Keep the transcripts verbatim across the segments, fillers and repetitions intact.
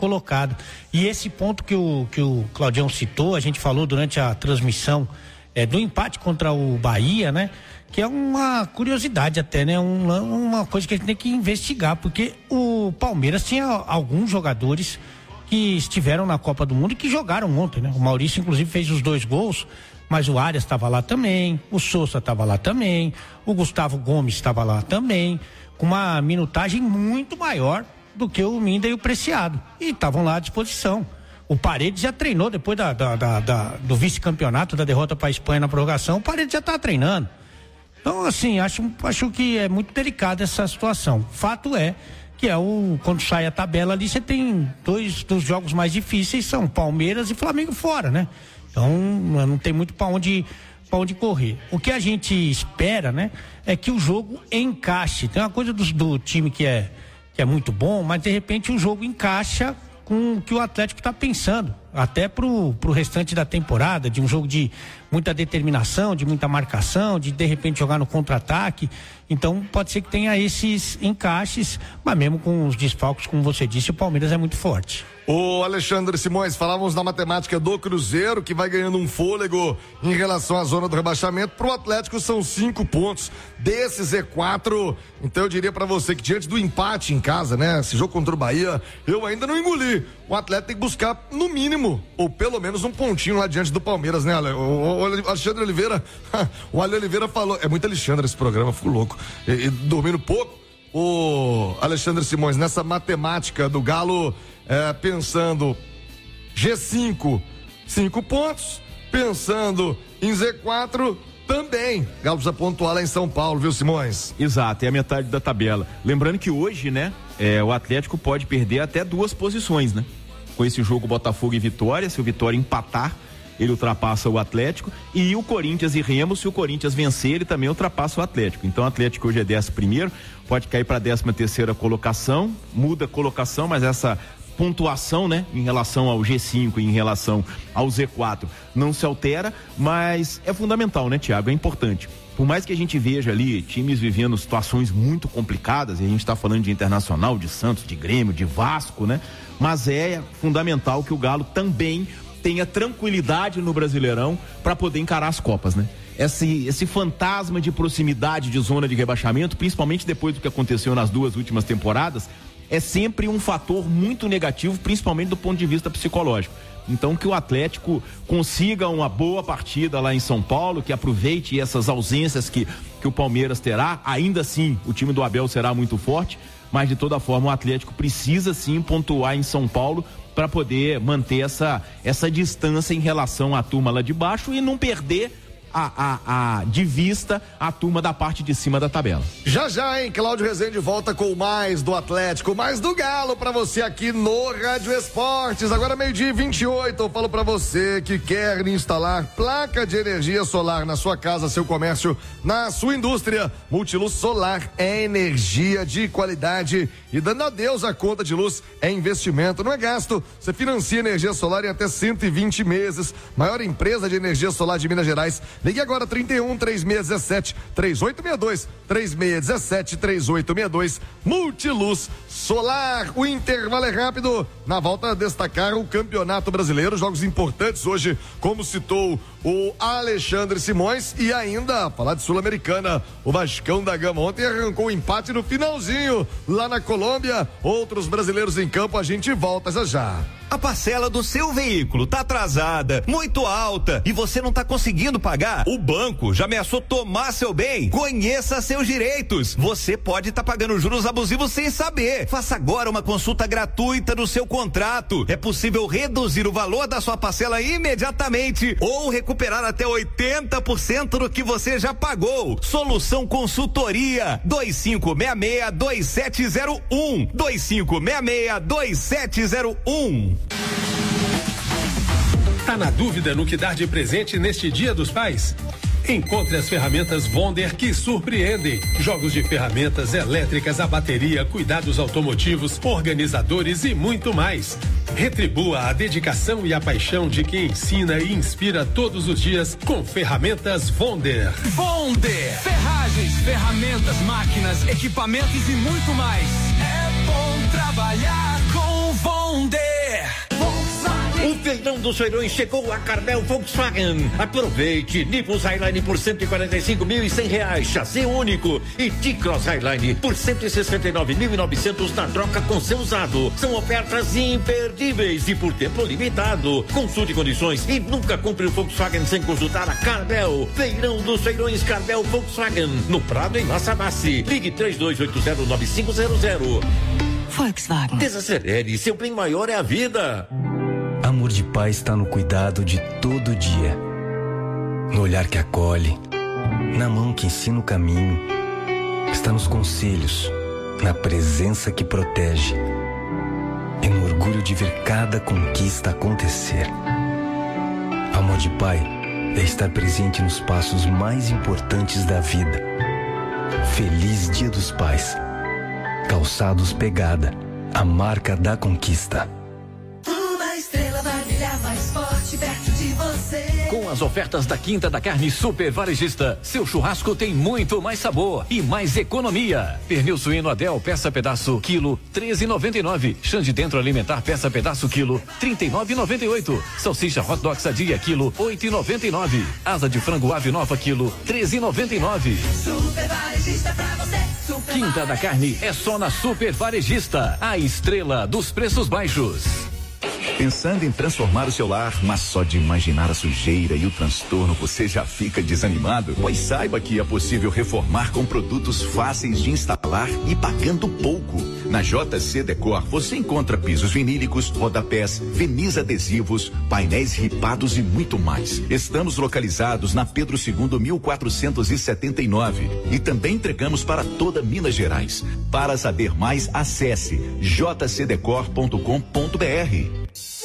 colocado. E esse ponto que o, que o Claudião citou, a gente falou durante a transmissão é, do empate contra o Bahia, né? Que é uma curiosidade até, né? Um, uma coisa que a gente tem que investigar, porque o Palmeiras tinha alguns jogadores que estiveram na Copa do Mundo e que jogaram ontem, né? O Maurício, inclusive, fez os dois gols, mas o Arias estava lá também, o Sousa estava lá também, o Gustavo Gomes estava lá também, com uma minutagem muito maior do que o Minda e o Preciado, e estavam lá à disposição. O Paredes já treinou depois da, da, da, da, do vice-campeonato, da derrota para a Espanha na prorrogação, o Paredes já está treinando. Então, assim, acho, acho que é muito delicada essa situação. Fato é que é o, quando sai a tabela ali, você tem dois dos jogos mais difíceis, são Palmeiras e Flamengo fora, né? Então, não tem muito para onde, para onde correr. O que a gente espera, né, é que o jogo encaixe. Tem uma coisa do, do time que é, que é muito bom, mas de repente o jogo encaixa com o que o Atlético está pensando, até pro, pro restante da temporada, de um jogo de muita determinação, de muita marcação, de de repente jogar no contra-ataque. Então pode ser que tenha esses encaixes, mas mesmo com os desfalques, como você disse, o Palmeiras é muito forte. O Alexandre Simões, falávamos na matemática do Cruzeiro, que vai ganhando um fôlego em relação à zona do rebaixamento. Pro Atlético são cinco pontos desses é quatro. Então eu diria pra você que diante do empate em casa, né? Esse jogo contra o Bahia, eu ainda não engoli. O Atlético tem que buscar no mínimo, ou pelo menos um pontinho lá diante do Palmeiras, né, Ale? O, o Alexandre Oliveira, o Ale Oliveira falou, é muito Alexandre esse programa, fico louco. E, e dormindo pouco, o Alexandre Simões, nessa matemática do Galo, é, pensando G cinco, cinco pontos, pensando em Z quatro, também. Galo precisa pontuar lá em São Paulo, viu, Simões? Exato, é a metade da tabela. Lembrando que hoje, né, é, o Atlético pode perder até duas posições, né? Com esse jogo Botafogo e Vitória, se o Vitória empatar, ele ultrapassa o Atlético, e o Corinthians e Remo, se o Corinthians vencer, ele também ultrapassa o Atlético. Então o Atlético hoje é décimo primeiro, pode cair para a décima terceira colocação, muda a colocação, mas essa pontuação, né, em relação ao G cinco e em relação ao Z quatro não se altera, mas é fundamental, né, Thiago? É importante. Por mais que a gente veja ali times vivendo situações muito complicadas, e a gente está falando de Internacional, de Santos, de Grêmio, de Vasco, né? Mas é fundamental que o Galo também tenha tranquilidade no Brasileirão para poder encarar as Copas, né? Esse, esse fantasma de proximidade de zona de rebaixamento, principalmente depois do que aconteceu nas duas últimas temporadas, é sempre um fator muito negativo, principalmente do ponto de vista psicológico. Então que o Atlético consiga uma boa partida lá em São Paulo, que aproveite essas ausências que, que o Palmeiras terá. Ainda assim, o time do Abel será muito forte, mas de toda forma o Atlético precisa sim pontuar em São Paulo para poder manter essa, essa distância em relação à turma lá de baixo e não perder A, a, a, de vista a turma da parte de cima da tabela. Já já, hein? Cláudio Rezende volta com mais do Atlético, mais do Galo pra você aqui no Rádio Esportes. Agora meio-dia e vinte e oito, eu falo pra você que quer instalar placa de energia solar na sua casa, seu comércio, na sua indústria. Multiluz Solar é energia de qualidade e dando adeus à conta de luz é investimento, não é gasto. Você financia energia solar em até cento e vinte meses. Maior empresa de energia solar de Minas Gerais. Ligue agora trinta e um, três seis um sete, três oito seis dois, três seis um sete, três oito seis dois, Multiluz Solar. O intervalo é rápido. Na volta a destacar o Campeonato Brasileiro, jogos importantes hoje, como citou o Alexandre Simões, e ainda falar de Sul-Americana. O Vascão da Gama ontem arrancou o empate no finalzinho lá na Colômbia. Outros brasileiros em campo, a gente volta já já. A parcela do seu veículo tá atrasada, muito alta, e você não tá conseguindo pagar? O banco já ameaçou tomar seu bem? Conheça seus direitos. Você pode estar tá pagando juros abusivos sem saber. Faça agora uma consulta gratuita do seu contrato. É possível reduzir o valor da sua parcela imediatamente ou recuperar até oitenta por cento do que você já pagou. Solução Consultoria dois cinco seis seis, dois sete zero um, dois cinco seis seis, dois sete zero um. Tá na dúvida no que dar de presente neste Dia dos Pais? Encontre as ferramentas Wonder que surpreendem. Jogos de ferramentas elétricas a bateria, cuidados automotivos, organizadores e muito mais. Retribua a dedicação e a paixão de quem ensina e inspira todos os dias com ferramentas Wonder. Wonder! Ferragens, ferramentas, máquinas, equipamentos e muito mais. É bom trabalhar com Wonder. dos feirões chegou a Carmel Volkswagen. Aproveite Nivus Highline por cento e quarenta e cinco mil e cem reais, chassi único, e T-Cross Highline por cento e sessenta e nove mil e novecentos na troca com seu usado. São ofertas imperdíveis e por tempo limitado. Consulte condições e nunca compre o Volkswagen sem consultar a Carmel. Feirão dos feirões Carmel Volkswagen, no Prado, em La Savassi. Ligue três dois oito zero nove cinco zero zero. Volkswagen. Desacelere, seu bem maior é a vida. Amor de pai está no cuidado de todo dia, no olhar que acolhe, na mão que ensina o caminho, está nos conselhos, na presença que protege e no orgulho de ver cada conquista acontecer. Amor de pai é estar presente nos passos mais importantes da vida. Feliz Dia dos Pais. Calçados Pegada, a marca da conquista. Uma estrela vai brilhar mais forte perto de você. Com as ofertas da Quinta da Carne Super Varejista, seu churrasco tem muito mais sabor e mais economia. Pernil suíno Adel, peça pedaço, quilo, treze e noventa e nove. Chã de dentro alimentar, peça pedaço, quilo, trinta e nove e noventa e oito. Salsicha hot dog sadia, quilo, oito e noventa e nove. Asa de frango ave nova, quilo, treze e noventa e nove. Super Varejista pra você. Super Quinta da Carne é só na Super Varejista, a estrela dos preços baixos. Pensando em transformar o seu lar, mas só de imaginar a sujeira e o transtorno você já fica desanimado? Pois saiba que é possível reformar com produtos fáceis de instalar e pagando pouco. Na J C Decor você encontra pisos vinílicos, rodapés, verniz adesivos, painéis ripados e muito mais. Estamos localizados na Pedro segundo mil quatrocentos e setenta e nove e também entregamos para toda Minas Gerais. Para saber mais, acesse j c decor ponto com ponto b r.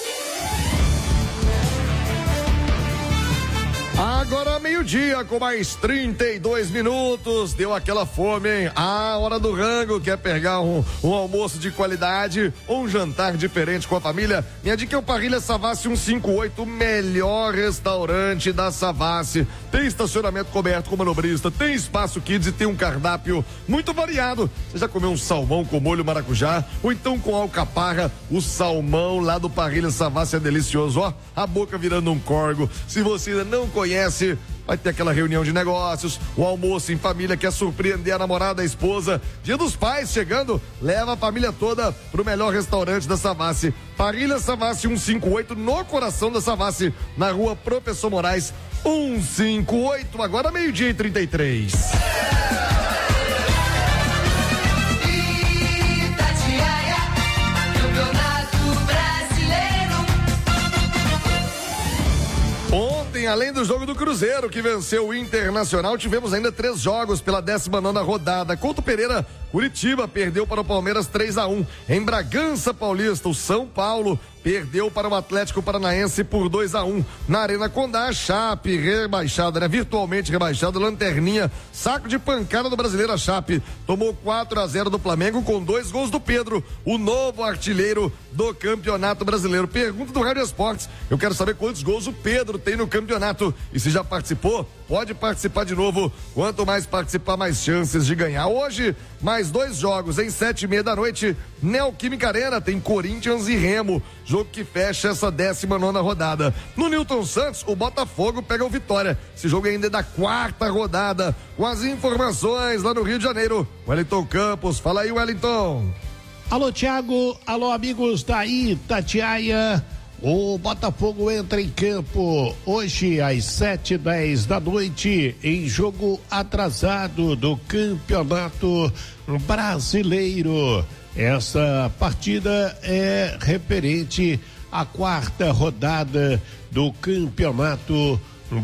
Agora meio-dia, com mais trinta e dois minutos, deu aquela fome, hein? Ah, hora do rango, quer pegar um, um almoço de qualidade ou um jantar diferente com a família? Minha dica é o Parrilha Savassi cento e cinquenta e oito, o melhor restaurante da Savassi. Tem estacionamento coberto com manobrista, tem espaço kids e tem um cardápio muito variado. Você já comeu um salmão com molho maracujá ou então com alcaparra? O salmão lá do Parrilha Savassi é delicioso, ó, a boca virando um corgo. Se você ainda não conhece, vai ter aquela reunião de negócios, o almoço em família, quer surpreender a namorada, a esposa, Dia dos Pais chegando, leva a família toda pro melhor restaurante da Savassi. Parrilha Savassi cento e cinquenta e oito, no coração da Savassi, na rua Professor Moraes cento e cinquenta e oito, agora meio-dia e trinta e três. Ontem, além do jogo do Cruzeiro, que venceu o Internacional, tivemos ainda três jogos pela décima nona rodada. Couto Pereira, Curitiba perdeu para o Palmeiras três a um. Em Bragança Paulista, o São Paulo perdeu para o Atlético Paranaense por dois a um. Na Arena Condá, Chape rebaixada, né? Virtualmente rebaixada, lanterninha, saco de pancada do Brasileiro. A Chape tomou quatro a zero do Flamengo com dois gols do Pedro, o novo artilheiro do Campeonato Brasileiro. Pergunta do Rádio Esportes, eu quero saber quantos gols o Pedro tem no campeonato e se já participou, pode participar de novo. Quanto mais participar, mais chances de ganhar. Hoje, mais dois jogos, em sete e meia da noite, Neoquímica Arena, tem Corinthians e Remo, jogo que fecha essa décima nona rodada. No Newton Santos, o Botafogo pega o Vitória. Esse jogo ainda é da quarta rodada. Com as informações lá no Rio de Janeiro, Wellington Campos. Fala aí, Wellington. Alô, Thiago. Alô, amigos da Itatiaia. O Botafogo entra em campo hoje às sete e dez da noite em jogo atrasado do Campeonato Brasileiro. Essa partida é referente à quarta rodada do Campeonato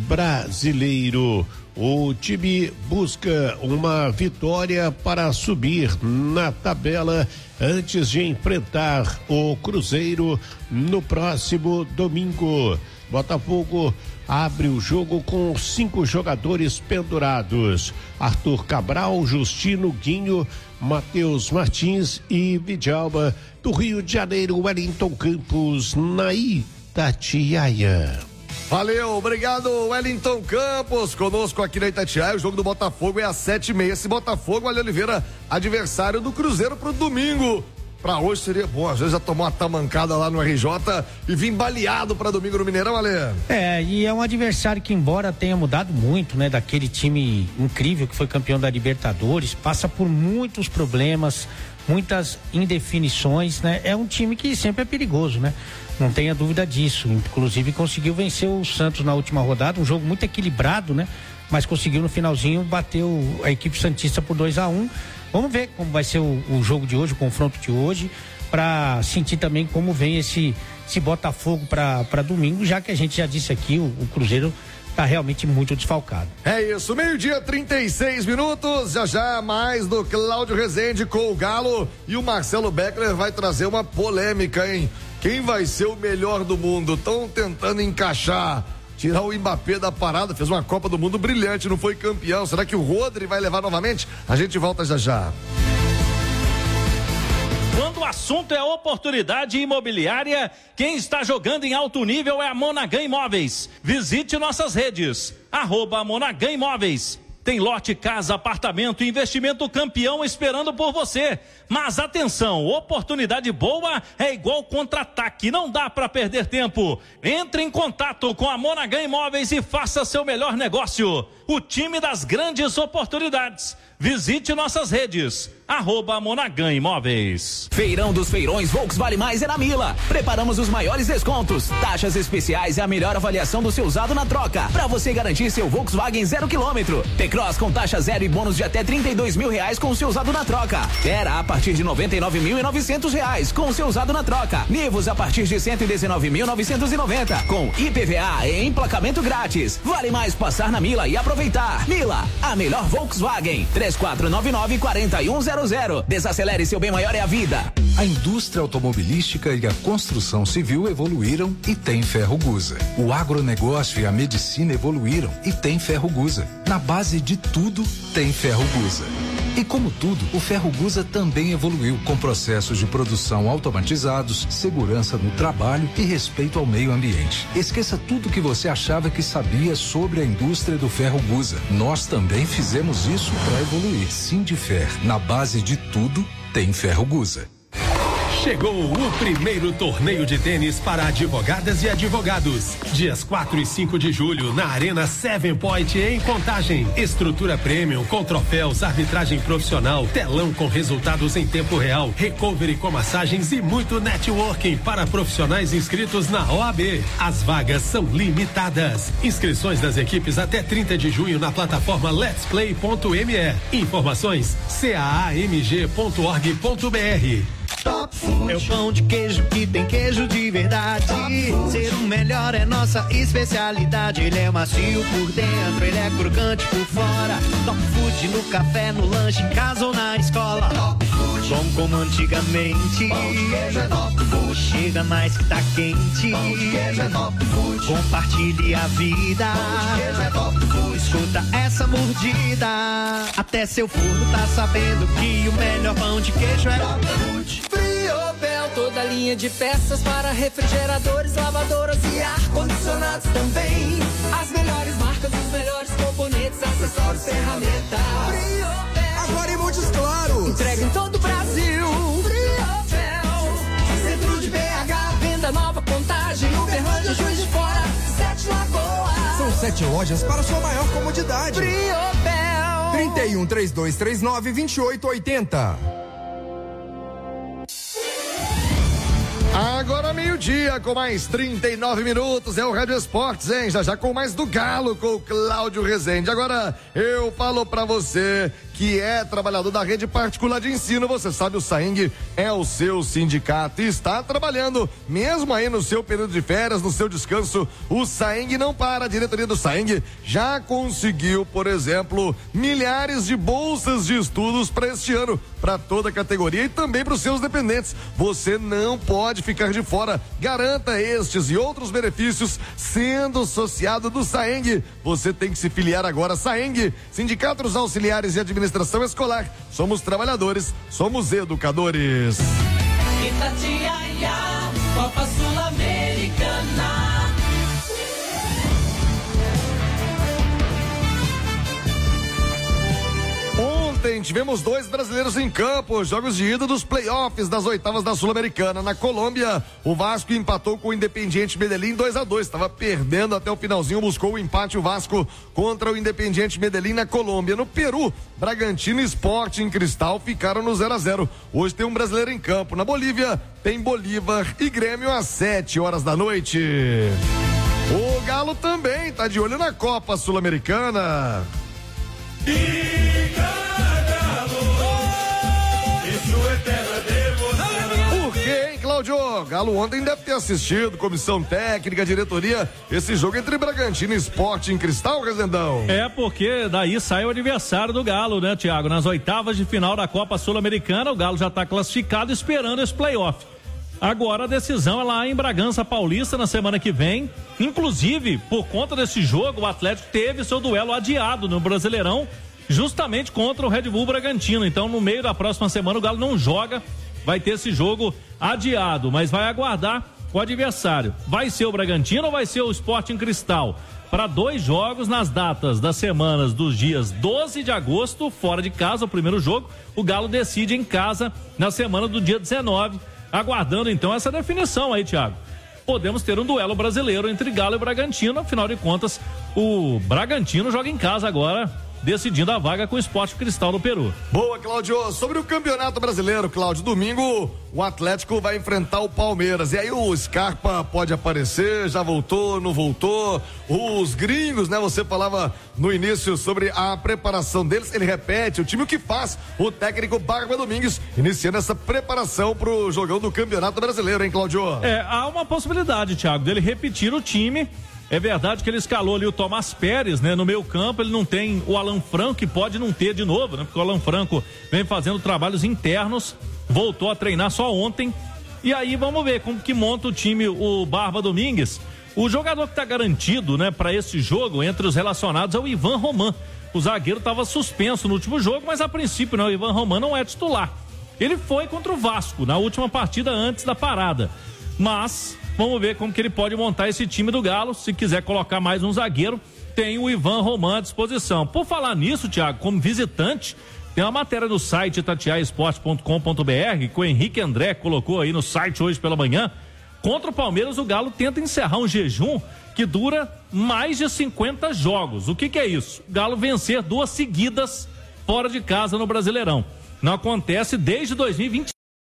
Brasileiro. O time busca uma vitória para subir na tabela antes de enfrentar o Cruzeiro no próximo domingo. Botafogo abre o jogo com cinco jogadores pendurados: Arthur Cabral, Justino, Guinho, Matheus Martins e Vidalba. Do Rio de Janeiro, Wellington Campos, na Itatiaia. Valeu, obrigado, Wellington Campos, conosco aqui na Itatiaia. O jogo do Botafogo é às sete e meia. Esse Botafogo, Ali Oliveira, adversário do Cruzeiro pro domingo. pra hoje seria bom. Às vezes já tomou uma tamancada lá no R J e vim baleado pra domingo no Mineirão, Ale. É, e é um adversário que, embora tenha mudado muito, né, daquele time incrível que foi campeão da Libertadores, passa por muitos problemas, muitas indefinições, né? É um time que sempre é perigoso, né? Não tenha dúvida disso. Inclusive conseguiu vencer o Santos na última rodada, um jogo muito equilibrado, né? Mas conseguiu no finalzinho bater o, a equipe santista por dois a um. Vamos ver como vai ser o, o jogo de hoje, o confronto de hoje, para sentir também como vem esse, esse Botafogo para domingo, já que a gente já disse aqui, o, o Cruzeiro tá realmente muito desfalcado. É isso, meio-dia, trinta e seis minutos, já já mais do Cláudio Rezende com o Galo, e o Marcelo Beckler vai trazer uma polêmica, hein? Quem vai ser o melhor do mundo? Estão tentando encaixar, tirar o Mbappé da parada, fez uma Copa do Mundo brilhante, não foi campeão. Será que o Rodri vai levar novamente? A gente volta já já. Quando o assunto é oportunidade imobiliária, quem está jogando em alto nível é a Monaghan Imóveis. Visite nossas redes, arroba Monaghan Imóveis. Tem lote, casa, apartamento, investimento campeão esperando por você. Mas atenção, oportunidade boa é igual contra-ataque, não dá para perder tempo. Entre em contato com a Monaghan Imóveis e faça seu melhor negócio. O time das grandes oportunidades. Visite nossas redes, arroba Monaghan Imóveis. Feirão dos Feirões Volks Vale Mais é na Mila. Preparamos os maiores descontos, taxas especiais e a melhor avaliação do seu usado na troca, para você garantir seu Volkswagen zero quilômetro. T-Cross com taxa zero e bônus de até trinta e dois mil reais com o seu usado na troca. Era a partir de noventa e nove mil e novecentos reais com o seu usado na troca. Nivus a partir de cento e dezenove mil novecentos e noventa com I P V A e emplacamento grátis. Vale mais passar na Mila e aproveitar. Mila, a melhor Volkswagen. três quatro nove nove, quatro um zero zero. Desacelere, seu bem maior é a vida. A indústria automobilística e a construção civil evoluíram e tem Ferro Gusa. O agronegócio e a medicina evoluíram e tem Ferro Gusa. Na base de tudo, tem Ferro Gusa. E como tudo, o Ferro Gusa também evoluiu, com processos de produção automatizados, segurança no trabalho e respeito ao meio ambiente. Esqueça tudo que você achava que sabia sobre a indústria do Ferro Gusa. Nós também fizemos isso para evoluir. Sindifer, na base de tudo, tem Ferro Gusa. Chegou o primeiro torneio de tênis para advogadas e advogados. Dias quatro e cinco de julho, na Arena Seven Point, em Contagem. Estrutura premium, com troféus, arbitragem profissional, telão com resultados em tempo real, recovery com massagens e muito networking para profissionais inscritos na O A B. As vagas são limitadas. Inscrições das equipes até trinta de junho na plataforma lets play ponto me. Informações c a a m g ponto org ponto b r. Top Food. É o pão de queijo que tem queijo de verdade. Ser o melhor é nossa especialidade. Ele é macio por dentro, ele é crocante por fora. Top Food no café, no lanche, em casa ou na escola. Top Food. Bom como antigamente. Pão de queijo é Top Food. Chega mais que tá quente. Pão de queijo é Top Food. Compartilhe a vida. Pão de queijo é Top Food. Escuta essa mordida. Até seu forno tá sabendo que o melhor pão de queijo é Top Food. Friobel, toda linha de peças para refrigeradores, lavadoras e ar-condicionados também. As melhores marcas, os melhores componentes, acessórios, ferramentas. Friobel. Agora em Montes Claros. Entrega em todo o Brasil. Friobel. Centro de B H, venda nova, Contagem, Uberlândia, Juiz de Fora, Sete Lagoas. São sete lojas para sua maior comodidade. Friobel. trinta e um, trinta e dois trinta e nove, vinte e oito oitenta. Agora meio-dia, com mais trinta e nove minutos, é o Rádio Esportes, hein? Já já com mais do Galo, com o Cláudio Rezende. Agora, eu falo pra você que é trabalhador da rede particular de ensino, você sabe, o SAENG é o seu sindicato e está trabalhando, mesmo aí no seu período de férias, no seu descanso, o SAENG não para. A diretoria do SAENG já conseguiu, por exemplo, milhares de bolsas de estudos para este ano, para toda a categoria e também para os seus dependentes. Você não pode ficar de fora. Garanta estes e outros benefícios sendo associado do SAENG. Você tem que se filiar agora. SAENG, Sindicato dos Auxiliares e Administração Escolar. Somos trabalhadores, somos educadores. Itatiaia, Copa Sul-Americana. Ontem tivemos dois brasileiros em campo, jogos de ida dos playoffs das oitavas da Sul-Americana. Na Colômbia, o Vasco empatou com o Independiente Medellín dois a dois, estava perdendo até o finalzinho, buscou o empate o Vasco contra o Independiente Medellín na Colômbia. No Peru, Bragantino e Sporting Cristal ficaram no zero a zero. Hoje tem um brasileiro em campo. Na Bolívia, tem Bolívar e Grêmio às sete horas da noite. O Galo também tá de olho na Copa Sul-Americana. Por quê, hein, Cláudio? Galo ontem deve ter assistido, comissão técnica, diretoria, esse jogo entre Bragantino e Sporting Cristal, Rezendão. É, porque daí sai o adversário do Galo, né, Thiago? Nas oitavas de final da Copa Sul-Americana, o Galo já tá classificado esperando esse playoff. Agora a decisão é lá em Bragança Paulista na semana que vem. Inclusive, por conta desse jogo, o Atlético teve seu duelo adiado no Brasileirão, justamente contra o Red Bull Bragantino. Então, no meio da próxima semana, o Galo não joga, vai ter esse jogo adiado, mas vai aguardar o adversário. Vai ser o Bragantino ou vai ser o Sporting Cristal? Para dois jogos nas datas das semanas dos dias doze de agosto, fora de casa, o primeiro jogo. O Galo decide em casa na semana do dia dezenove. Aguardando então essa definição aí, Thiago. Podemos ter um duelo brasileiro entre Galo e Bragantino, afinal de contas, o Bragantino joga em casa agora, decidindo a vaga com o Sport Cristal do Peru. Boa, Cláudio. Sobre o Campeonato Brasileiro, Cláudio, domingo o Atlético vai enfrentar o Palmeiras. E aí o Scarpa pode aparecer, já voltou, não voltou. Os gringos, né? Você falava no início sobre a preparação deles. Ele repete, o time o que faz o técnico Barba Domingues, iniciando essa preparação pro jogão do Campeonato Brasileiro, hein, Cláudio? É, há uma possibilidade, Thiago, dele repetir o time. É verdade que ele escalou ali o Tomás Pérez, né? No meio campo, ele não tem o Alan Franco, que pode não ter de novo, né? Porque o Alan Franco vem fazendo trabalhos internos, voltou a treinar só ontem. E aí vamos ver como que monta o time o Barba Domingues. O jogador que tá garantido, né, para esse jogo, entre os relacionados, é o Ivan Roman. O zagueiro estava suspenso no último jogo, mas a princípio, né, o Ivan Roman não é titular. Ele foi contra o Vasco na última partida antes da parada. Mas vamos ver como que ele pode montar esse time do Galo. Se quiser colocar mais um zagueiro, tem o Ivan Roman à disposição. Por falar nisso, Thiago, como visitante, tem uma matéria no site itatiaia esporte ponto com ponto br que o Henrique André colocou aí no site hoje pela manhã. Contra o Palmeiras, o Galo tenta encerrar um jejum que dura mais de cinquenta jogos. O que que é isso? O Galo vencer duas seguidas fora de casa no Brasileirão. Não acontece desde dois mil e vinte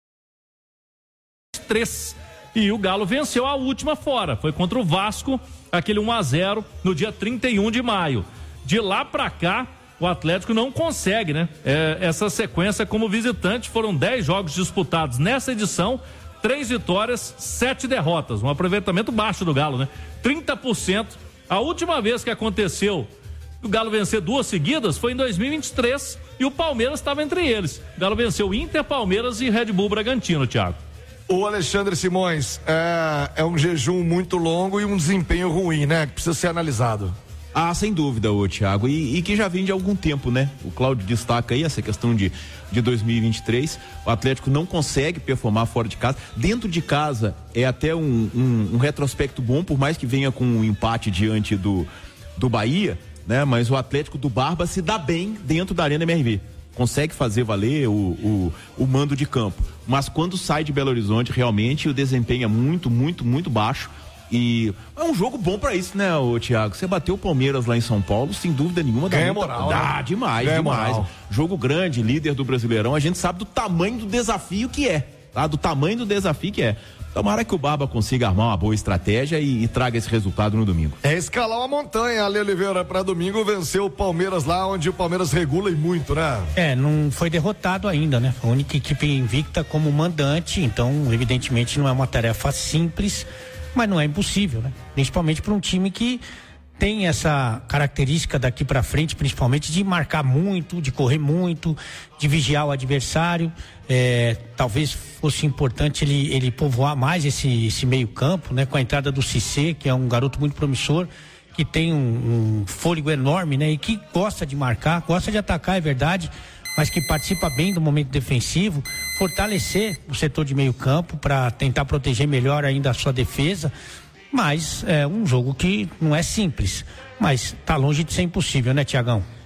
e três. E o Galo venceu a última fora, foi contra o Vasco, aquele um a zero no dia trinta e um de maio. De lá pra cá, o Atlético não consegue, né? É, essa sequência como visitante, foram dez jogos disputados nessa edição, três vitórias, sete derrotas, um aproveitamento baixo do Galo, né? trinta por cento. A última vez que aconteceu o Galo vencer duas seguidas foi em dois mil e vinte e três e o Palmeiras estava entre eles. O Galo venceu Inter, Palmeiras e Red Bull Bragantino, Thiago. O Alexandre Simões, é, é um jejum muito longo e um desempenho ruim, né? Que precisa ser analisado. Ah, sem dúvida, ô Thiago, e, e que já vem de algum tempo, né? O Cláudio destaca aí essa questão de, de dois mil e vinte e três, o Atlético não consegue performar fora de casa. Dentro de casa é até um, um, um retrospecto bom, por mais que venha com um empate diante do, do Bahia, né? Mas o Atlético do Barba se dá bem dentro da Arena M R V. Consegue fazer valer o, o, o mando de campo. Mas quando sai de Belo Horizonte, realmente o desempenho é muito, muito, muito baixo. E é um jogo bom pra isso, né, ô Thiago? Você bateu o Palmeiras lá em São Paulo, sem dúvida nenhuma. Ganha moral, dá, né? demais, Ganha demais. moral. Jogo grande, líder do Brasileirão. A gente sabe do tamanho do desafio que é, tá? Do tamanho do desafio que é. Tomara que o Barba consiga armar uma boa estratégia e, e traga esse resultado no domingo. É escalar uma montanha, Ale Oliveira, para domingo vencer o Palmeiras lá, onde o Palmeiras regula e muito, né? É, não foi derrotado ainda, né? A única equipe invicta como mandante, então, evidentemente, não é uma tarefa simples, mas não é impossível, né? Principalmente para um time que tem essa característica daqui para frente, principalmente de marcar muito, de correr muito, de vigiar o adversário. É, talvez fosse importante ele, ele povoar mais esse, esse meio campo, né? Com a entrada do Cissé, que é um garoto muito promissor, que tem um, um fôlego enorme, né? E que gosta de marcar, gosta de atacar, é verdade, mas que participa bem do momento defensivo, fortalecer o setor de meio campo para tentar proteger melhor ainda a sua defesa. Mas é um jogo que não é simples, mas tá longe de ser impossível, né, Tiagão?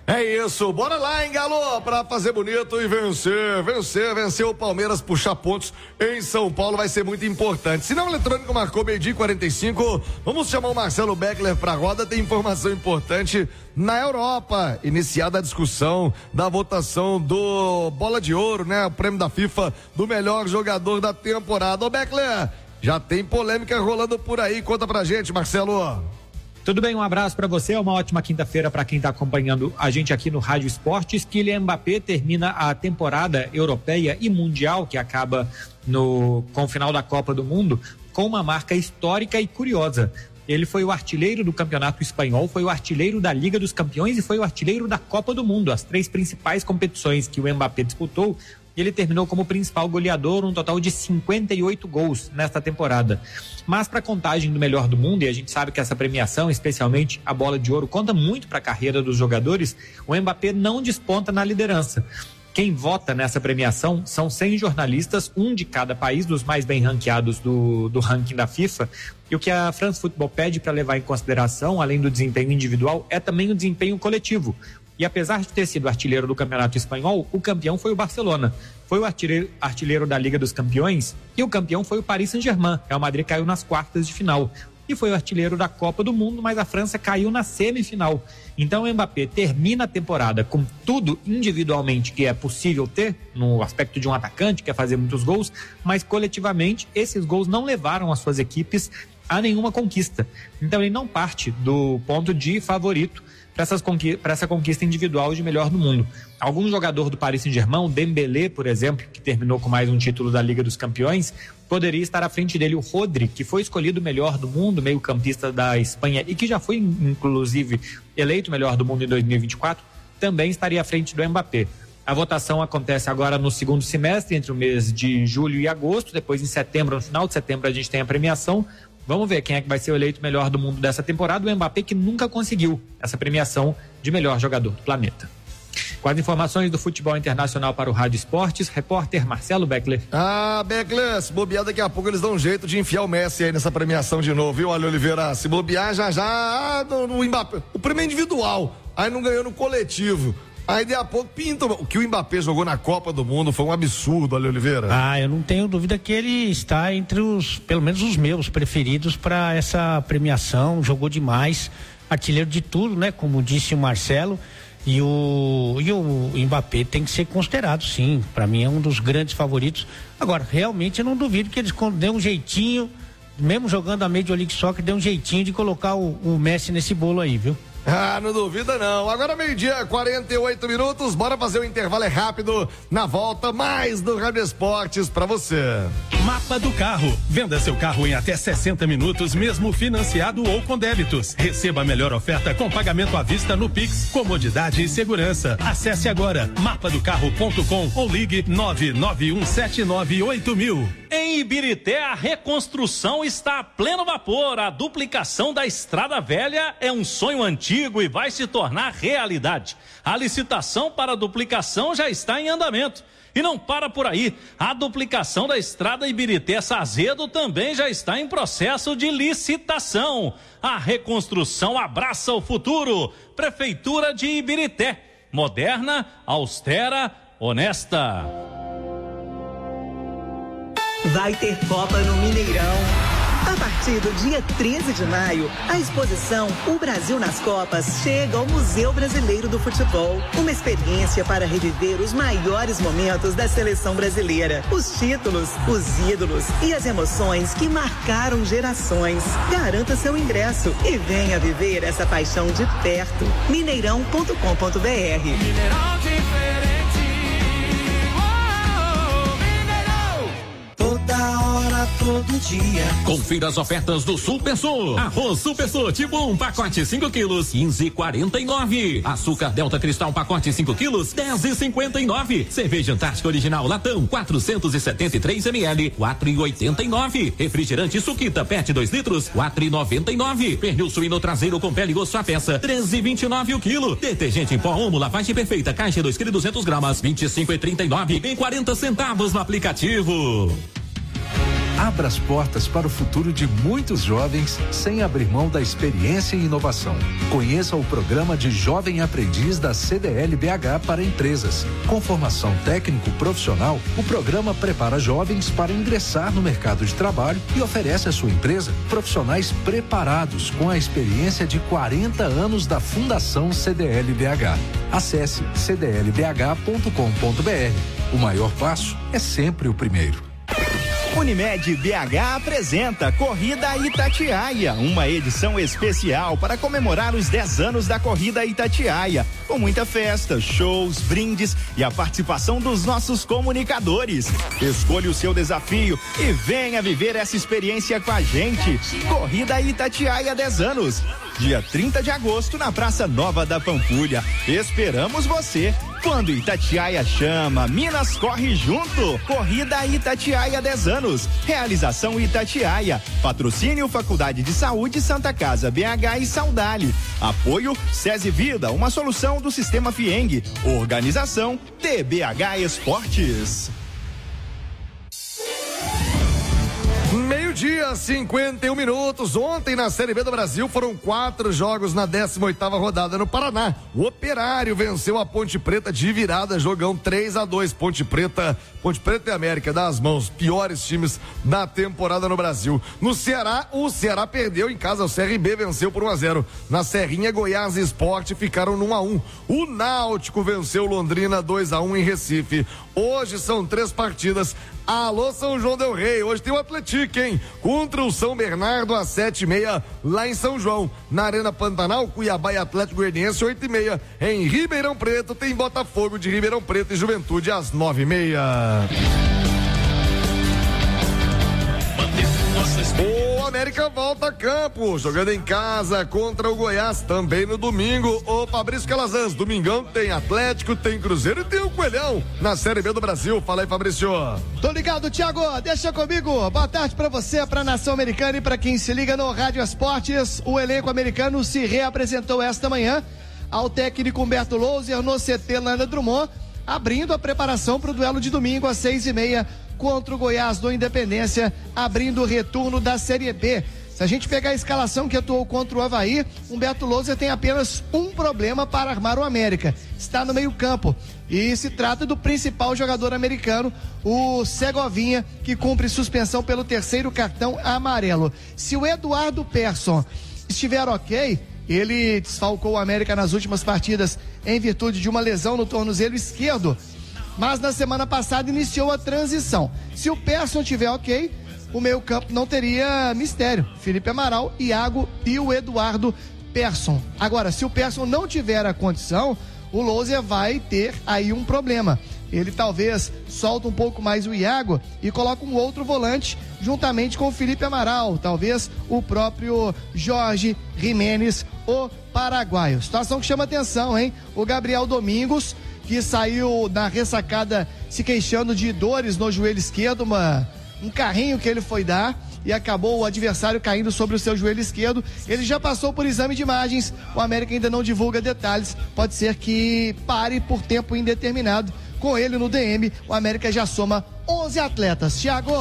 É isso, bora lá, hein, Galo, pra fazer bonito e vencer, vencer, vencer o Palmeiras, puxar pontos em São Paulo vai ser muito importante. Sinal eletrônico marcou meio-dia e quarenta e cinco, vamos chamar o Marcelo Beckler pra roda, tem informação importante na Europa, iniciada a discussão da votação do Bola de Ouro, né, o prêmio da FIFA do melhor jogador da temporada. Ô Beckler, já tem polêmica rolando por aí, conta pra gente, Marcelo. Tudo bem, um abraço para você, uma ótima quinta-feira para quem está acompanhando a gente aqui no Rádio Esportes. Kylian Mbappé termina a temporada europeia e mundial, que acaba no, com o final da Copa do Mundo, com uma marca histórica e curiosa. Ele foi o artilheiro do Campeonato Espanhol, foi o artilheiro da Liga dos Campeões e foi o artilheiro da Copa do Mundo, as três principais competições que o Mbappé disputou. Ele terminou como principal goleador, um total de cinquenta e oito gols nesta temporada. Mas para a contagem do melhor do mundo, e a gente sabe que essa premiação, especialmente a Bola de Ouro, conta muito para a carreira dos jogadores, o Mbappé não desponta na liderança. Quem vota nessa premiação são cem jornalistas, um de cada país, dos mais bem ranqueados do, do ranking da FIFA. E o que a France Football pede para levar em consideração, além do desempenho individual, é também o desempenho coletivo. E apesar de ter sido artilheiro do Campeonato Espanhol, o campeão foi o Barcelona. Foi o artilheiro, artilheiro da Liga dos Campeões e o campeão foi o Paris Saint-Germain. Real Madrid caiu nas quartas de final. E foi o artilheiro da Copa do Mundo, mas a França caiu na semifinal. Então o Mbappé termina a temporada com tudo individualmente que é possível ter, no aspecto de um atacante, que é fazer muitos gols, mas coletivamente esses gols não levaram as suas equipes a nenhuma conquista. Então ele não parte do ponto de favorito para essa conquista individual de melhor do mundo. Algum jogador do Paris Saint-Germain, o Dembélé, por exemplo, que terminou com mais um título da Liga dos Campeões, poderia estar à frente dele. O Rodri, que foi escolhido melhor do mundo, meio campista da Espanha e que já foi, inclusive, eleito melhor do mundo em dois mil e vinte e quatro, também estaria à frente do Mbappé. A votação acontece agora no segundo semestre, entre o mês de julho e agosto. Depois, em setembro, no final de setembro, a gente tem a premiação. Vamos ver quem é que vai ser o eleito melhor do mundo dessa temporada. O Mbappé, que nunca conseguiu essa premiação de melhor jogador do planeta. Com as informações do futebol internacional para o Rádio Esportes, repórter Marcelo Beckler. Ah, Beckler, se bobear daqui a pouco eles dão um jeito de enfiar o Messi aí nessa premiação de novo, viu? Olha, Oliveira, se bobear já já ah, no, no Mbappé, o prêmio individual, aí não ganhou no coletivo. Aí daqui a pouco pinta. O que o Mbappé jogou na Copa do Mundo foi um absurdo, olha, Oliveira. Ah, eu não tenho dúvida que ele está entre os, pelo menos os meus preferidos para essa premiação, jogou demais, artilheiro de tudo, né? Como disse o Marcelo, e o, e o Mbappé tem que ser considerado, sim, para mim é um dos grandes favoritos. Agora, realmente eu não duvido que eles dêem um jeitinho, mesmo jogando a Major League Soccer, dê um jeitinho de colocar o, o Messi nesse bolo aí, viu? Ah, não duvida não. Agora meio-dia, quarenta e oito minutos, bora fazer o intervalo, é rápido. Na volta, mais do Rádio Esportes pra você. Mapa do Carro. Venda seu carro em até sessenta minutos, mesmo financiado ou com débitos. Receba a melhor oferta com pagamento à vista no Pix, comodidade e segurança. Acesse agora mapa do carro ponto com ou ligue nove nove um sete nove oito mil. Em Ibirité, a reconstrução está a pleno vapor. A duplicação da Estrada Velha é um sonho antigo e vai se tornar realidade. A licitação para a duplicação já está em andamento. E não para por aí. A duplicação da Estrada Ibirité-Sazedo também já está em processo de licitação. A reconstrução abraça o futuro. Prefeitura de Ibirité. Moderna, austera, honesta. Vai ter Copa no Mineirão. A partir do dia treze de maio, a exposição O Brasil nas Copas chega ao Museu Brasileiro do Futebol. Uma experiência para reviver os maiores momentos da seleção brasileira. Os títulos, os ídolos e as emoções que marcaram gerações. Garanta seu ingresso e venha viver essa paixão de perto. mineirão ponto com ponto br. Mineirão diferente. Toda hora, todo dia. Confira as ofertas do Super Sul. Arroz Super Sul tipo um, pacote cinco quilos, quinze e quarenta e nove. Açúcar Delta Cristal, pacote cinco quilos, dez e cinquenta e nove. Cerveja Antártica Original Latão, quatrocentos e setenta e três mililitros, quatro e oitenta e nove. Refrigerante Suquita Pet dois litros, quatro e noventa e nove. Pernil suíno traseiro com pele e osso à peça, treze e vinte e nove o quilo. Detergente em pó Omo, lavagem perfeita, caixa dois quilos duzentos gramas, vinte e cinco e trinta e nove. E quarenta centavos no aplicativo. Abra as portas para o futuro de muitos jovens sem abrir mão da experiência e inovação. Conheça o programa de Jovem Aprendiz da C D L B H para empresas. Com formação técnico-profissional, o programa prepara jovens para ingressar no mercado de trabalho e oferece à sua empresa profissionais preparados com a experiência de quarenta anos da Fundação C D L B H. Acesse c d l b h ponto com ponto b r. O maior passo é sempre o primeiro. Unimed B H apresenta Corrida Itatiaia, uma edição especial para comemorar os dez anos da Corrida Itatiaia, com muita festa, shows, brindes e a participação dos nossos comunicadores. Escolha o seu desafio e venha viver essa experiência com a gente. Corrida Itatiaia dez anos. Dia trinta de agosto na Praça Nova da Pampulha. Esperamos você. Quando Itatiaia chama, Minas corre junto. Corrida Itatiaia dez anos. Realização Itatiaia. Patrocínio Faculdade de Saúde Santa Casa B H e Saudale. Apoio SESI Vida, uma solução do Sistema Fieng. Organização T B H Esportes. Meio-dia, cinquenta e um minutos. Ontem na Série B do Brasil foram quatro jogos na décima oitava rodada no Paraná. O Operário venceu a Ponte Preta de virada, jogão três a dois. Ponte Preta, Ponte Preta e América das mãos, piores times da temporada no Brasil. No Ceará, o Ceará perdeu em casa, o C R B venceu por um a zero. Na Serrinha, Goiás e Sport ficaram no um a um. O Náutico venceu Londrina dois a um em Recife. Hoje são três partidas. Alô, São João del Rei, hoje tem o Atlético, hein? Contra o São Bernardo às sete e meia, lá em São João. Na Arena Pantanal, Cuiabá e Atlético Goianiense, oito e meia. Em Ribeirão Preto, tem Botafogo de Ribeirão Preto e Juventude às nove e meia. O América volta a campo, jogando em casa contra o Goiás, também no domingo. O Fabrício Calazans, domingão tem Atlético, tem Cruzeiro e tem o Coelhão na Série B do Brasil. Fala aí, Fabrício. Tô ligado, Thiago, deixa comigo. Boa tarde pra você, pra Nação Americana e pra quem se liga no Rádio Esportes. O elenco americano se reapresentou esta manhã ao técnico Humberto Louser no C T Landa Drummond, abrindo a preparação para o duelo de domingo às seis e meia contra o Goiás do Independência, abrindo o retorno da Série B. Se a gente pegar a escalação que atuou contra o Avaí, Humberto Louser tem apenas um problema para armar o América. Está no meio-campo. E se trata do principal jogador americano, o Segovinha, que cumpre suspensão pelo terceiro cartão amarelo. Se o Eduardo Persson estiver ok, ele desfalcou o América nas últimas partidas em virtude de uma lesão no tornozelo esquerdo, mas na semana passada iniciou a transição. Se o Persson estiver ok, o meio campo não teria mistério. Felipe Amaral, Iago e o Eduardo Persson. Agora, se o Persson não tiver a condição, o Louser vai ter aí um problema. Ele talvez solta um pouco mais o Iago e coloca um outro volante juntamente com o Felipe Amaral, talvez o próprio Jorge Jimenez, o paraguaio. Situação que chama atenção, hein? O Gabriel Domingos, que saiu na ressacada se queixando de dores no joelho esquerdo, uma, um carrinho que ele foi dar e acabou o adversário caindo sobre o seu joelho esquerdo. Ele já passou por exame de imagens, o América ainda não divulga detalhes, pode ser que pare por tempo indeterminado. Com ele no D M, o América já soma onze atletas. Thiago.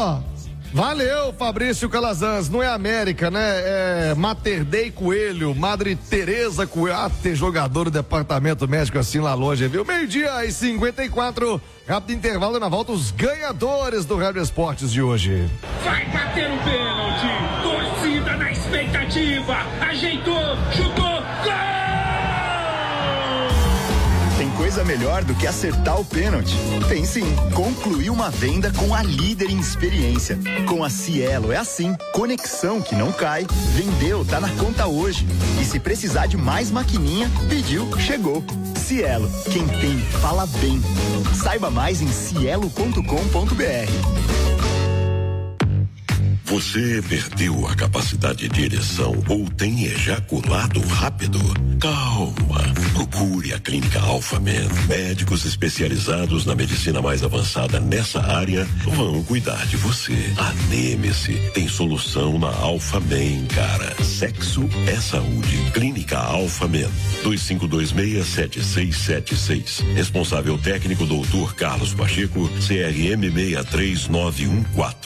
Valeu, Fabrício Calazans. Não é América, né? É Mater Dei Coelho, Madre Teresa Coelho. Ah, tem jogador do departamento médico assim lá longe, viu? Meio-dia e cinquenta e quatro. Rápido intervalo, na volta, os ganhadores do Rádio Esportes de hoje. Vai bater o pênalti. Torcida na expectativa. Ajeitou, chutou, gol! Tem coisa melhor do que acertar o pênalti? Tem sim. Concluir uma venda com a líder em experiência. Com a Cielo é assim. Conexão que não cai. Vendeu, tá na conta hoje. E se precisar de mais maquininha, pediu, chegou. Cielo, quem tem, fala bem. Saiba mais em cielo ponto com ponto b r. Você perdeu a capacidade de ereção ou tem ejaculado rápido? Calma, procure a Clínica Alphamen. Médicos especializados na medicina mais avançada nessa área vão cuidar de você. Aneme-se, tem solução na Alphamen, cara. Sexo é saúde. Clínica Alphamen, dois cinco dois seis, sete seis sete seis. Responsável técnico doutor Carlos Pacheco, C R M seis três nove um quatro.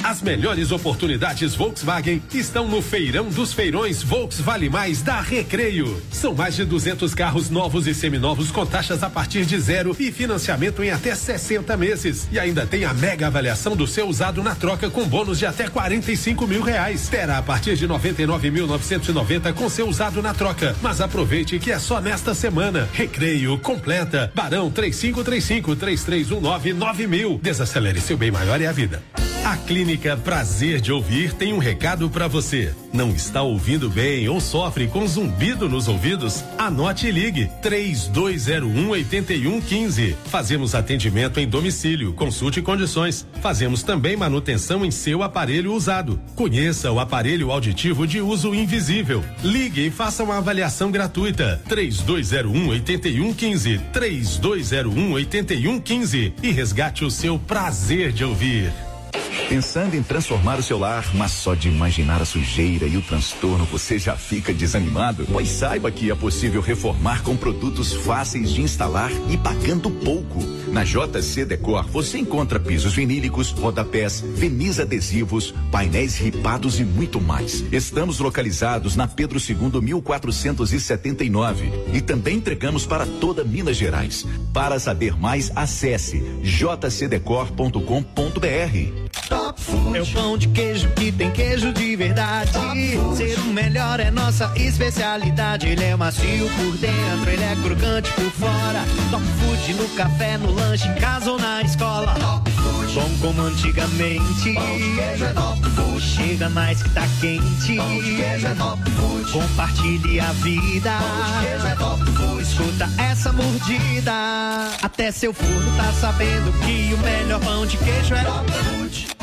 As melhores oportunidades Volkswagen estão no Feirão dos Feirões Volks Vale Mais da Recreio. São mais de duzentos carros novos e seminovos com taxas a partir de zero e financiamento em até sessenta meses. E ainda tem a mega avaliação do seu usado na troca com bônus de até quarenta e cinco mil reais. Terá a partir de noventa e nove mil novecentos e noventa com seu usado na troca. Mas aproveite que é só nesta semana. Recreio completa. Barão três cinco três cinco, três três um nove, nove mil. Desacelere, seu bem maior é a vida. A Clínica Prazer de Ouvir tem um recado para você. Não está ouvindo bem ou sofre com zumbido nos ouvidos? Anote e ligue três dois zero um, oito um um cinco. Fazemos atendimento em domicílio, consulte condições. Fazemos também manutenção em seu aparelho usado. Conheça o aparelho auditivo de uso invisível. Ligue e faça uma avaliação gratuita. três dois zero um, oito um um cinco. três dois zero um, oito um um cinco e resgate o seu prazer de ouvir. Pensando em transformar o seu lar, mas só de imaginar a sujeira e o transtorno você já fica desanimado? Pois saiba que é possível reformar com produtos fáceis de instalar e pagando pouco. Na J C Decor você encontra pisos vinílicos, rodapés, verniz adesivos, painéis ripados e muito mais. Estamos localizados na Pedro segundo, mil quatrocentos e setenta e nove e também entregamos para toda Minas Gerais. Para saber mais, acesse j c decor ponto com ponto b r. Top Food é o pão de queijo que tem queijo de verdade. Ser o melhor é nossa especialidade. Ele é macio por dentro, ele é crocante por fora. Top Food no café, no lanche, em casa ou na escola. Top Food, bom como antigamente. Pão de queijo é Top Food. Chega mais que tá quente. Pão de queijo é Top Food. Compartilhe a vida. Pão de queijo é Top Food. Escuta essa mordida. Até seu forno tá sabendo que o melhor pão de queijo é Top Food.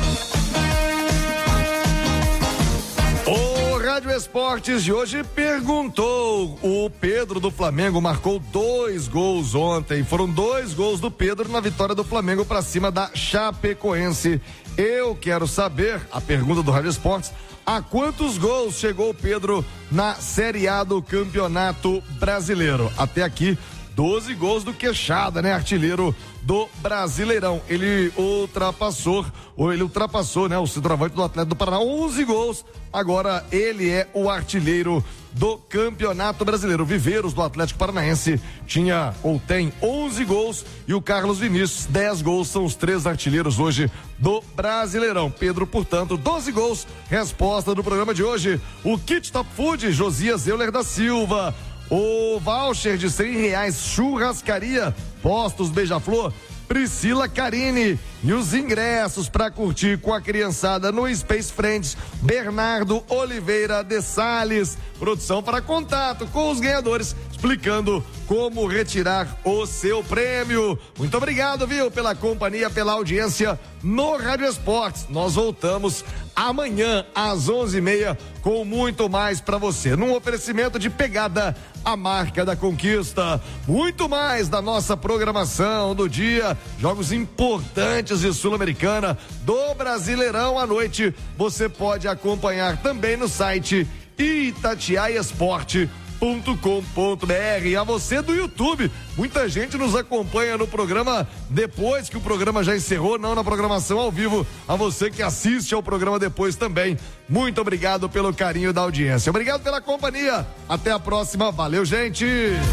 O Rádio Esportes de hoje perguntou: o Pedro do Flamengo marcou dois gols ontem. Foram dois gols do Pedro na vitória do Flamengo para cima da Chapecoense. Eu quero saber, a pergunta do Rádio Esportes, a quantos gols chegou o Pedro na Série A do Campeonato Brasileiro? Até aqui, doze gols do Queixada, né? Artilheiro do Brasileirão. Ele ultrapassou, ou ele ultrapassou, né? O centroavante do Atlético do Paraná, onze gols. Agora ele é o artilheiro do Campeonato Brasileiro. Viveiros do Atlético Paranaense tinha ou tem onze gols e o Carlos Vinícius, dez gols. São os três artilheiros hoje do Brasileirão. Pedro, portanto, doze gols. Resposta do programa de hoje: o kit Top Food, Josias Euler da Silva. O voucher de cem reais, churrascaria Postos Beija-Flor, Priscila Carini. E os ingressos para curtir com a criançada no Space Friends, Bernardo Oliveira de Sales. Produção para contato com os ganhadores, explicando como retirar o seu prêmio. Muito obrigado, viu, pela companhia, pela audiência no Rádio Esportes. Nós voltamos amanhã às onze e meia com muito mais para você. Num oferecimento de Pegada, a marca da conquista. Muito mais da nossa programação do dia. Jogos importantes de Sul-Americana, do Brasileirão à noite. Você pode acompanhar também no site itatiaia esporte ponto com ponto b r. A você do YouTube, muita gente nos acompanha no programa depois que o programa já encerrou, não na programação ao vivo. A você que assiste ao programa depois também, muito obrigado pelo carinho da audiência, obrigado pela companhia, até a próxima, valeu, gente.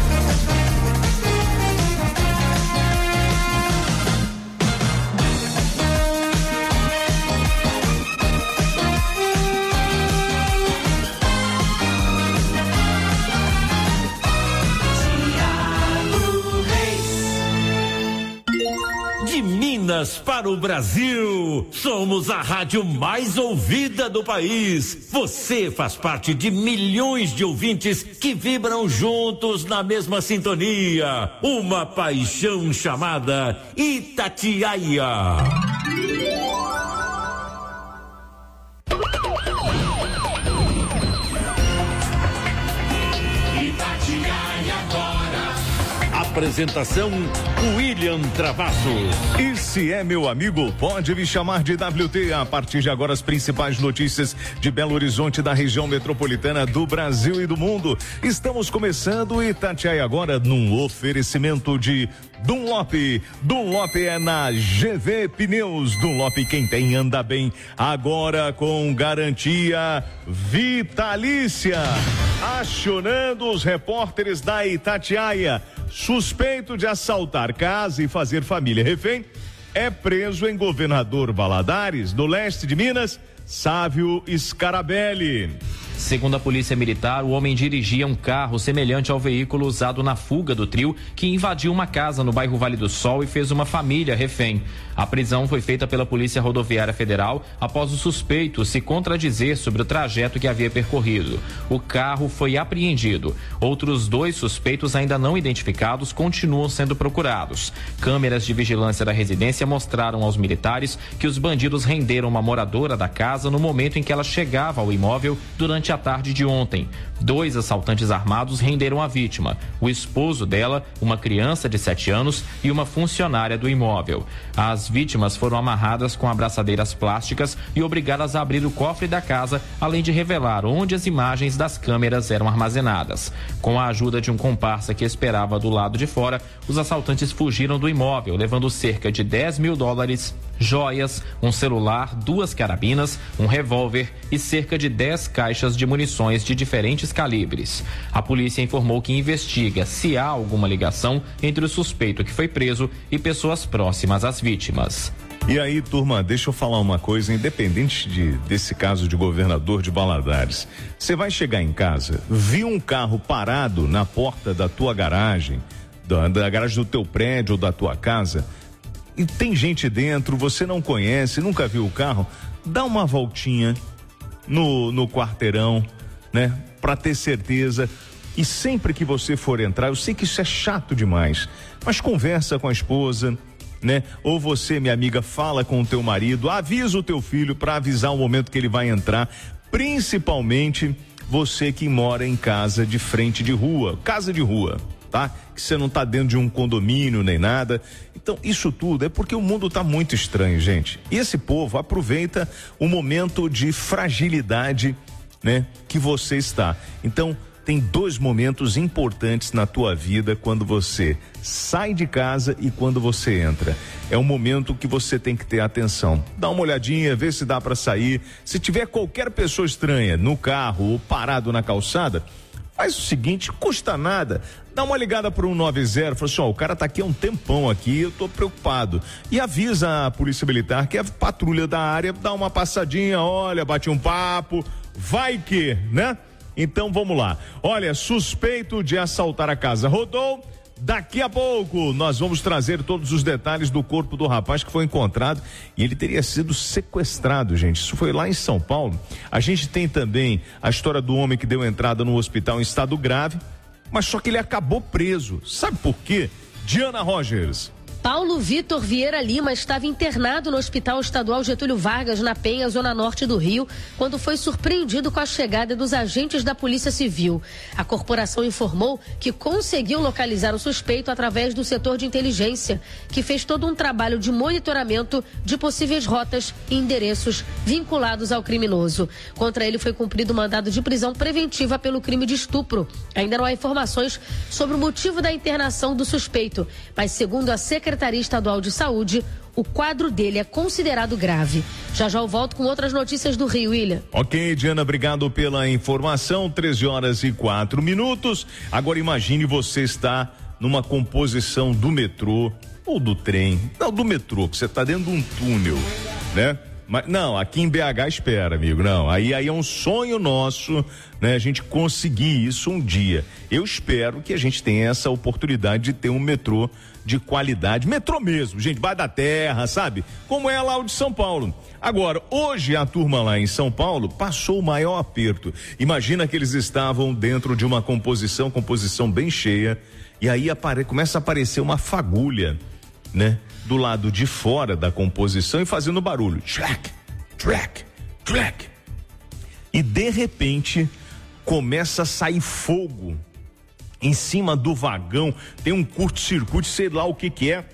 Para o Brasil, somos a rádio mais ouvida do país. Você faz parte de milhões de ouvintes que vibram juntos na mesma sintonia. Uma paixão chamada Itatiaia. Apresentação William Travassos. E se é meu amigo, pode me chamar de W T. A partir de agora, as principais notícias de Belo Horizonte, da região metropolitana, do Brasil e do mundo. Estamos começando o Itatiaia agora num oferecimento de Dunlop. Dunlop é na G V Pneus. Dunlop, quem tem anda bem. Agora com garantia vitalícia. Acionando os repórteres da Itatiaia. Suspeito de assaltar casa e fazer família refém é preso em Governador Valadares, no leste de Minas, Sávio Scarabelli. Segundo a Polícia Militar, o homem dirigia um carro semelhante ao veículo usado na fuga do trio que invadiu uma casa no bairro Vale do Sol e fez uma família refém. A prisão foi feita pela Polícia Rodoviária Federal após o suspeito se contradizer sobre o trajeto que havia percorrido. O carro foi apreendido. Outros dois suspeitos ainda não identificados continuam sendo procurados. Câmeras de vigilância da residência mostraram aos militares que os bandidos renderam uma moradora da casa no momento em que ela chegava ao imóvel durante a tarde de ontem. Dois assaltantes armados renderam a vítima, o esposo dela, uma criança de sete anos e uma funcionária do imóvel. As vítimas foram amarradas com abraçadeiras plásticas e obrigadas a abrir o cofre da casa, além de revelar onde as imagens das câmeras eram armazenadas. Com a ajuda de um comparsa que esperava do lado de fora, os assaltantes fugiram do imóvel, levando cerca de dez mil dólares, joias, um celular, duas carabinas, um revólver e cerca de dez caixas de munições de diferentes calibres. A polícia informou que investiga se há alguma ligação entre o suspeito que foi preso e pessoas próximas às vítimas. E aí, turma, deixa eu falar uma coisa, independente de, desse caso de Governador de Valadares, você vai chegar em casa, viu um carro parado na porta da tua garagem, da, da garagem do teu prédio ou da tua casa, e tem gente dentro, você não conhece, nunca viu o carro, dá uma voltinha no, no quarteirão, né? Pra ter certeza. E sempre que você for entrar, eu sei que isso é chato demais, mas conversa com a esposa, né? Ou você, minha amiga, fala com o teu marido, avisa o teu filho para avisar o momento que ele vai entrar, principalmente você que mora em casa de frente de rua, casa de rua, tá? Que você não tá dentro de um condomínio nem nada. Então, isso tudo é porque o mundo tá muito estranho, gente. E esse povo aproveita o momento de fragilidade, né, que você está. Então, tem dois momentos importantes na tua vida quando você sai de casa e quando você entra. É um momento que você tem que ter atenção. Dá uma olhadinha, vê se dá para sair. Se tiver qualquer pessoa estranha no carro ou parado na calçada, faz o seguinte, custa nada, dá uma ligada para um nove zero, fala assim, ó, o cara tá aqui há um tempão aqui, eu tô preocupado. E avisa a Polícia Militar que é a patrulha da área, dá uma passadinha, olha, bate um papo, vai que, né? Então vamos lá. Olha, suspeito de assaltar a casa rodou. Daqui a pouco nós vamos trazer todos os detalhes do corpo do rapaz que foi encontrado e ele teria sido sequestrado, gente. Isso foi lá em São Paulo. A gente tem também a história do homem que deu entrada no hospital em estado grave, mas só que ele acabou preso. Sabe por quê? Diana Rogers. Paulo Vitor Vieira Lima estava internado no Hospital Estadual Getúlio Vargas, na Penha, zona norte do Rio, quando foi surpreendido com a chegada dos agentes da Polícia Civil. A corporação informou que conseguiu localizar o suspeito através do setor de inteligência, que fez todo um trabalho de monitoramento de possíveis rotas e endereços vinculados ao criminoso. Contra ele foi cumprido mandado de prisão preventiva pelo crime de estupro. Ainda não há informações sobre o motivo da internação do suspeito, mas segundo a Secretaria Secretaria Estadual de Saúde, o quadro dele é considerado grave. Já já eu volto com outras notícias do Rio, William. Ok, Diana, obrigado pela informação. treze horas e quatro minutos. Agora imagine você estar numa composição do metrô ou do trem. Não, do metrô, que você está dentro de um túnel, né? Mas não, aqui em B H espera, amigo, não, aí, aí é um sonho nosso, né, a gente conseguir isso um dia. Eu espero que a gente tenha essa oportunidade de ter um metrô de qualidade, metrô mesmo, gente, vai da terra, sabe? Como é lá o de São Paulo. Agora, hoje a turma lá em São Paulo passou o maior aperto. Imagina que eles estavam dentro de uma composição, composição bem cheia, e aí apare, começa a aparecer uma fagulha, né? Do lado de fora da composição e fazendo barulho. Track, track, track. E de repente começa a sair fogo em cima do vagão, tem um curto-circuito, sei lá o que que é.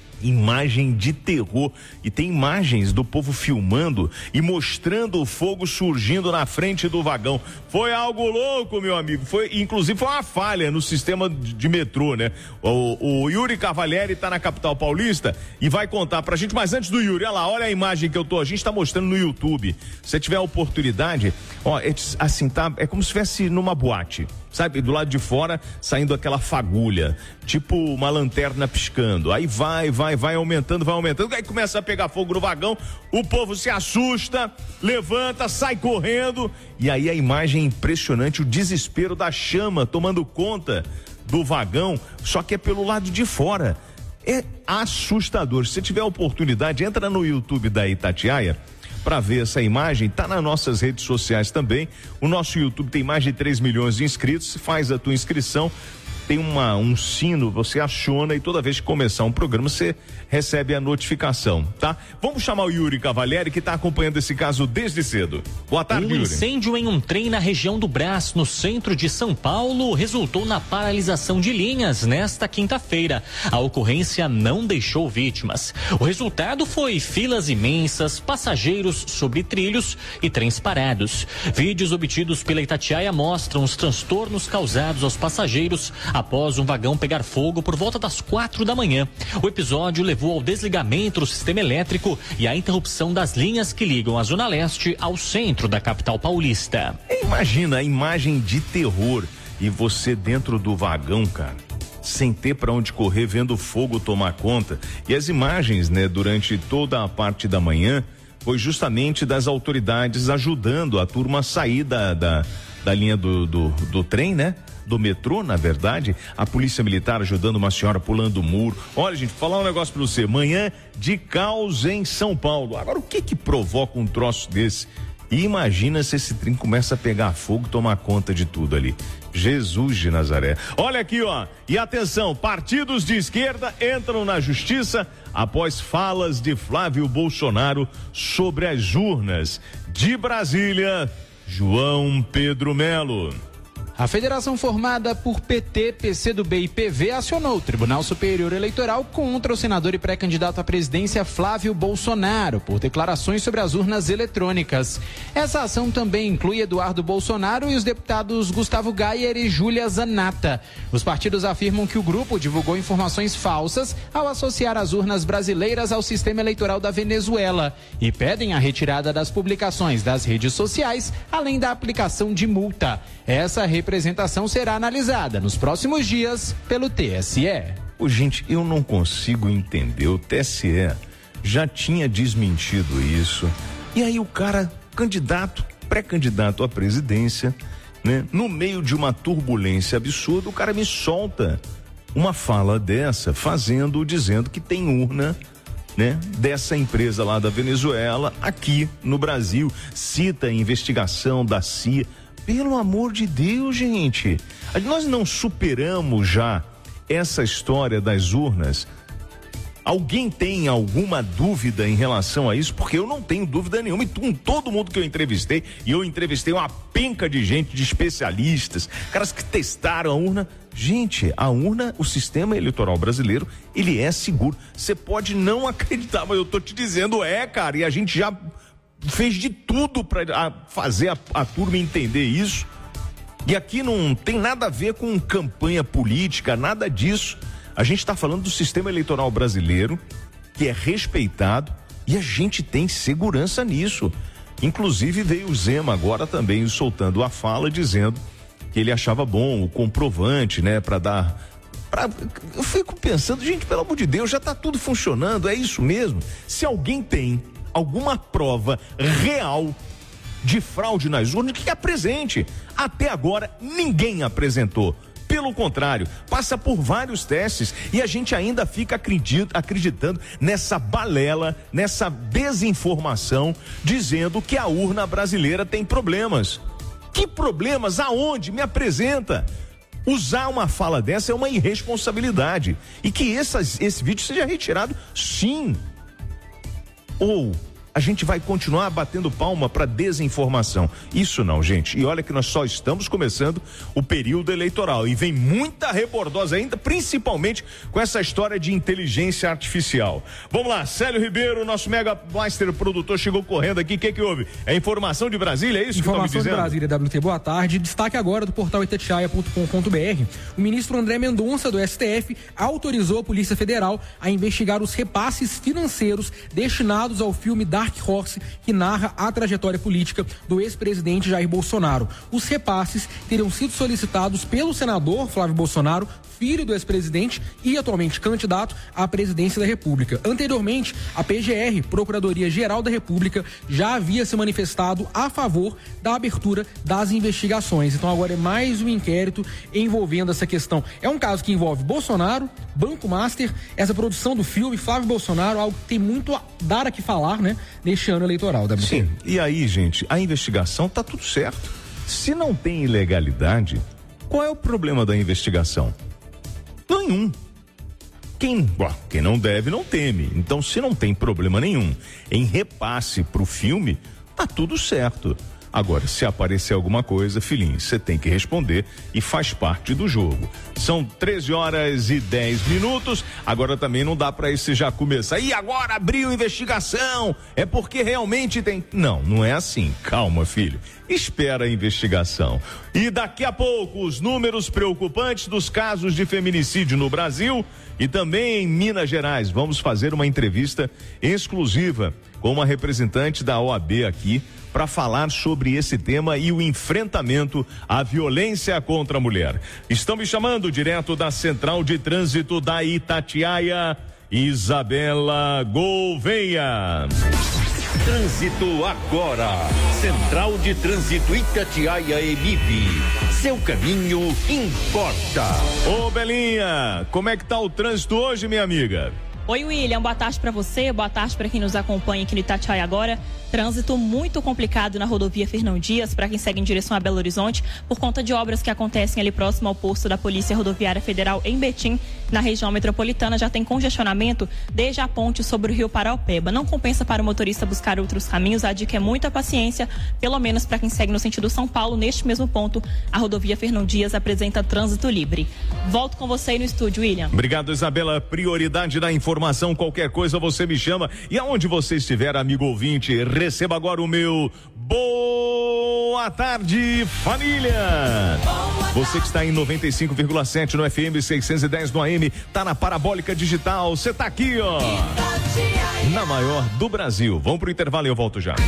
Imagem de terror, e tem imagens do povo filmando e mostrando o fogo surgindo na frente do vagão. Foi algo louco, meu amigo. Foi, inclusive foi uma falha no sistema de, de metrô, né? O, o Yuri Cavalieri tá na capital paulista e vai contar pra gente, mas antes do Yuri, olha lá, olha a imagem que eu tô, a gente tá mostrando no YouTube. Se você tiver a oportunidade, ó, é, assim, tá, é como se estivesse numa boate, sabe? Do lado de fora, saindo aquela fagulha, tipo uma lanterna piscando. Aí vai, vai, vai aumentando, vai aumentando. Aí começa a pegar fogo no vagão. O povo se assusta, levanta, sai correndo. E aí a imagem é impressionante, o desespero da chama tomando conta do vagão, só que é pelo lado de fora. É assustador. Se tiver a oportunidade, entra no YouTube da Itatiaia para ver essa imagem, tá nas nossas redes sociais também. O nosso YouTube tem mais de três milhões de inscritos. Faz a tua inscrição, tem uma, um sino, você aciona e toda vez que começar um programa você recebe a notificação, tá? Vamos chamar o Yuri Cavalieri, que está acompanhando esse caso desde cedo. Boa tarde, um Yuri. Incêndio em um trem na região do Brás, no centro de São Paulo, resultou na paralisação de linhas nesta quinta-feira. A ocorrência não deixou vítimas. O resultado foi filas imensas, passageiros sobre trilhos e trens parados. Vídeos obtidos pela Itatiaia mostram os transtornos causados aos passageiros após um vagão pegar fogo por volta das quatro da manhã. O episódio levou ao desligamento do sistema elétrico e à interrupção das linhas que ligam a Zona Leste ao centro da capital paulista. Imagina a imagem de terror e você dentro do vagão, cara, sem ter para onde correr, vendo o fogo tomar conta. E as imagens, né, durante toda a parte da manhã, foi justamente das autoridades ajudando a turma a sair da, da, da linha do, do, do trem, né? Do metrô, na verdade, a polícia militar ajudando uma senhora pulando o muro. Olha, gente, vou falar um negócio pra você, manhã de caos em São Paulo. Agora, o que que provoca um troço desse? E imagina se esse trem começa a pegar fogo, tomar conta de tudo ali. Jesus de Nazaré. Olha aqui, ó, e atenção, partidos de esquerda entram na justiça após falas de Flávio Bolsonaro sobre as urnas. De Brasília, João Pedro Melo. A federação formada por P T, P C do B e P V acionou o Tribunal Superior Eleitoral contra o senador e pré-candidato à presidência Flávio Bolsonaro por declarações sobre as urnas eletrônicas. Essa ação também inclui Eduardo Bolsonaro e os deputados Gustavo Gayer e Júlia Zanata. Os partidos afirmam que o grupo divulgou informações falsas ao associar as urnas brasileiras ao sistema eleitoral da Venezuela e pedem a retirada das publicações das redes sociais, além da aplicação de multa. Essa representação será analisada nos próximos dias pelo T S E. Ô, gente, eu não consigo entender. O T S E já tinha desmentido isso. E aí o cara, candidato, pré-candidato à presidência, né? No meio de uma turbulência absurda, o cara me solta uma fala dessa, fazendo, dizendo que tem urna, né? Dessa empresa lá da Venezuela, aqui no Brasil. Cita a investigação da C I A. Pelo amor de Deus, gente, nós não superamos já essa história das urnas? Alguém tem alguma dúvida em relação a isso? Porque eu não tenho dúvida nenhuma, e com todo mundo que eu entrevistei, e eu entrevistei uma penca de gente, de especialistas, caras que testaram a urna. Gente, a urna, o sistema eleitoral brasileiro, ele é seguro. Você pode não acreditar, mas eu tô te dizendo, é, cara, e a gente já fez de tudo para fazer a, a turma entender isso. E aqui não tem nada a ver com campanha política, nada disso. A gente está falando do sistema eleitoral brasileiro, que é respeitado, e a gente tem segurança nisso. Inclusive veio o Zema agora também soltando a fala, dizendo que ele achava bom o comprovante, né, para dar... Pra... Eu fico pensando, gente, pelo amor de Deus, já está tudo funcionando, é isso mesmo? Se alguém tem alguma prova real de fraude nas urnas, que apresente. Até agora ninguém apresentou. Pelo contrário, passa por vários testes e a gente ainda fica acredita, acreditando nessa balela, nessa desinformação, dizendo que a urna brasileira tem problemas. Que problemas? Aonde? Me apresenta. Usar uma fala dessa é uma irresponsabilidade. E que essas, esse vídeo seja retirado, sim. Ou a gente vai continuar batendo palma para desinformação. Isso não, gente. E olha que nós só estamos começando o período eleitoral e vem muita rebordosa ainda, principalmente com essa história de inteligência artificial. Vamos lá, Célio Ribeiro, nosso mega master produtor, chegou correndo aqui. O que que houve? É informação de Brasília, é isso que estão me dizendo? Informação de Brasília, W T, boa tarde. Destaque agora do portal itatiaia ponto com ponto b r. O ministro André Mendonça, do S T F, autorizou a Polícia Federal a investigar os repasses financeiros destinados ao filme Dark Horse, que narra a trajetória política do ex-presidente Jair Bolsonaro. Os repasses teriam sido solicitados pelo senador Flávio Bolsonaro, filho do ex-presidente e atualmente candidato à presidência da República. Anteriormente, a P G R, Procuradoria-Geral da República, já havia se manifestado a favor da abertura das investigações. Então agora é mais um inquérito envolvendo essa questão. É um caso que envolve Bolsonaro, Banco Master, essa produção do filme, Flávio Bolsonaro, algo que tem muito a dar a que falar, né, neste ano eleitoral. Da Sim, e aí, gente, a investigação tá tudo certo. Se não tem ilegalidade, qual é o problema da investigação? Nenhum. Quem, bom, quem não deve não teme. Então, se não tem problema nenhum em repasse pro filme, tá tudo certo. Agora, se aparecer alguma coisa, filhinho, você tem que responder e faz parte do jogo. São treze horas e dez minutos. Agora também não dá para esse já começar. E agora abriu investigação? É porque realmente tem. Não, não é assim. Calma, filho. Espera a investigação. E daqui a pouco, os números preocupantes dos casos de feminicídio no Brasil e também em Minas Gerais. Vamos fazer uma entrevista exclusiva com uma representante da O A B aqui para falar sobre esse tema e o enfrentamento à violência contra a mulher. Estão me chamando direto da Central de Trânsito da Itatiaia, Isabela Gouveia. Trânsito agora. Central de Trânsito Itatiaia e M I B. Seu caminho importa. Ô Belinha, como é que tá o trânsito hoje, minha amiga? Oi, William, boa tarde para você, boa tarde para quem nos acompanha aqui no Itatiaia agora. Trânsito muito complicado na rodovia Fernão Dias, para quem segue em direção a Belo Horizonte, por conta de obras que acontecem ali próximo ao posto da Polícia Rodoviária Federal em Betim, na região metropolitana. Já tem congestionamento desde a ponte sobre o Rio Paraupeba. Não compensa para o motorista buscar outros caminhos, a dica é muita paciência, pelo menos para quem segue no sentido São Paulo. Neste mesmo ponto, a rodovia Fernão Dias apresenta trânsito livre. Volto com você aí no estúdio, William. Obrigado, Isabela. Prioridade da informação, qualquer coisa você me chama. E aonde você estiver, amigo ouvinte, receba agora o meu boa tarde, família. Você que está em noventa e cinco vírgula sete no F M, seiscentos e dez no A M, tá na Parabólica Digital, você tá aqui, ó, na maior do Brasil. Vamos pro intervalo e eu volto já.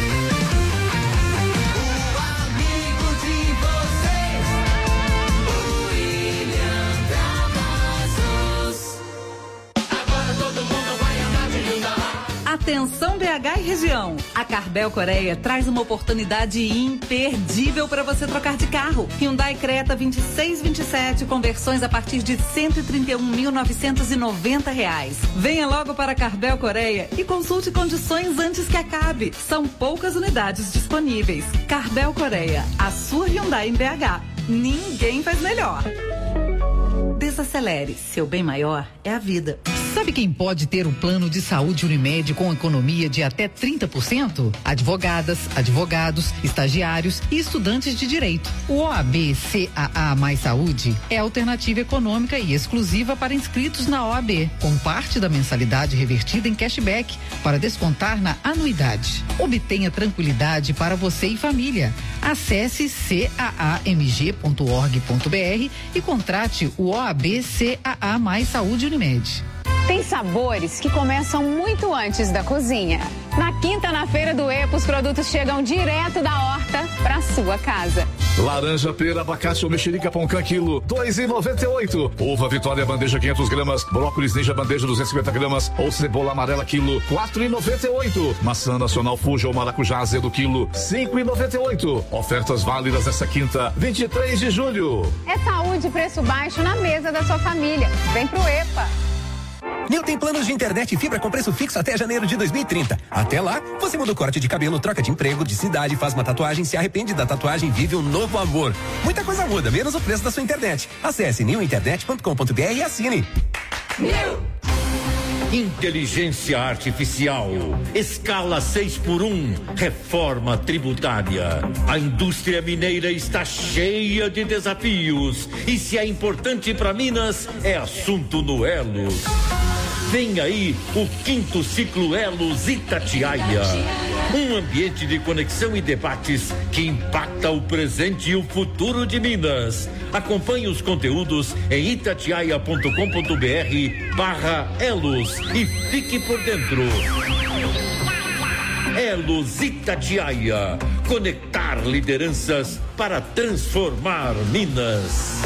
Atenção B H e região. A Carbel Coreia traz uma oportunidade imperdível para você trocar de carro. Hyundai Creta vinte e seis, vinte e sete, conversões a partir de cento e trinta e um mil novecentos e noventa reais. Venha logo para a Carbel Coreia e consulte condições antes que acabe. São poucas unidades disponíveis. Carbel Coreia, a sua Hyundai em B H. Ninguém faz melhor. Desacelere, seu bem maior é a vida. Sabe quem pode ter um plano de saúde Unimed com economia de até trinta por cento? Advogadas, advogados, estagiários e estudantes de direito. O O A B C A A Mais Saúde é alternativa econômica e exclusiva para inscritos na O A B, com parte da mensalidade revertida em cashback para descontar na anuidade. Obtenha tranquilidade para você e família. Acesse c a a m g ponto org ponto b r e contrate o O A B C A A Mais Saúde Unimed. Tem sabores que começam muito antes da cozinha. Na quinta, na Feira do Epo, os produtos chegam direto da horta para sua casa. Laranja, pera, abacate ou mexerica Poncã quilo, dois e noventa e oito. Uva Vitória bandeja quinhentas gramas, brócolis Ninja bandeja duzentas e cinquenta gramas ou cebola amarela quilo, quatro e noventa e oito. Maçã nacional Fuja ou maracujá azedo quilo, cinco e noventa e oito. Ofertas válidas nesta quinta, vinte e três de julho. É saúde e preço baixo na mesa da sua família. Vem pro EPA. Nil tem planos de internet e fibra com preço fixo até janeiro de dois mil e trinta. Até lá, você muda o corte de cabelo, troca de emprego, de cidade, faz uma tatuagem, se arrepende da tatuagem, vive um novo amor. Muita coisa muda, menos o preço da sua internet. Acesse nil internet ponto com ponto b r e assine. Nil! Inteligência artificial, escala seis por um, reforma tributária. A indústria mineira está cheia de desafios e se é importante para Minas, é assunto no Elos. Vem aí o quinto ciclo Elos Itatiaia. Um ambiente de conexão e debates que impacta o presente e o futuro de Minas. Acompanhe os conteúdos em itatiaia ponto com ponto br barra Elos e fique por dentro. Elos Itatiaia. Conectar lideranças para transformar Minas.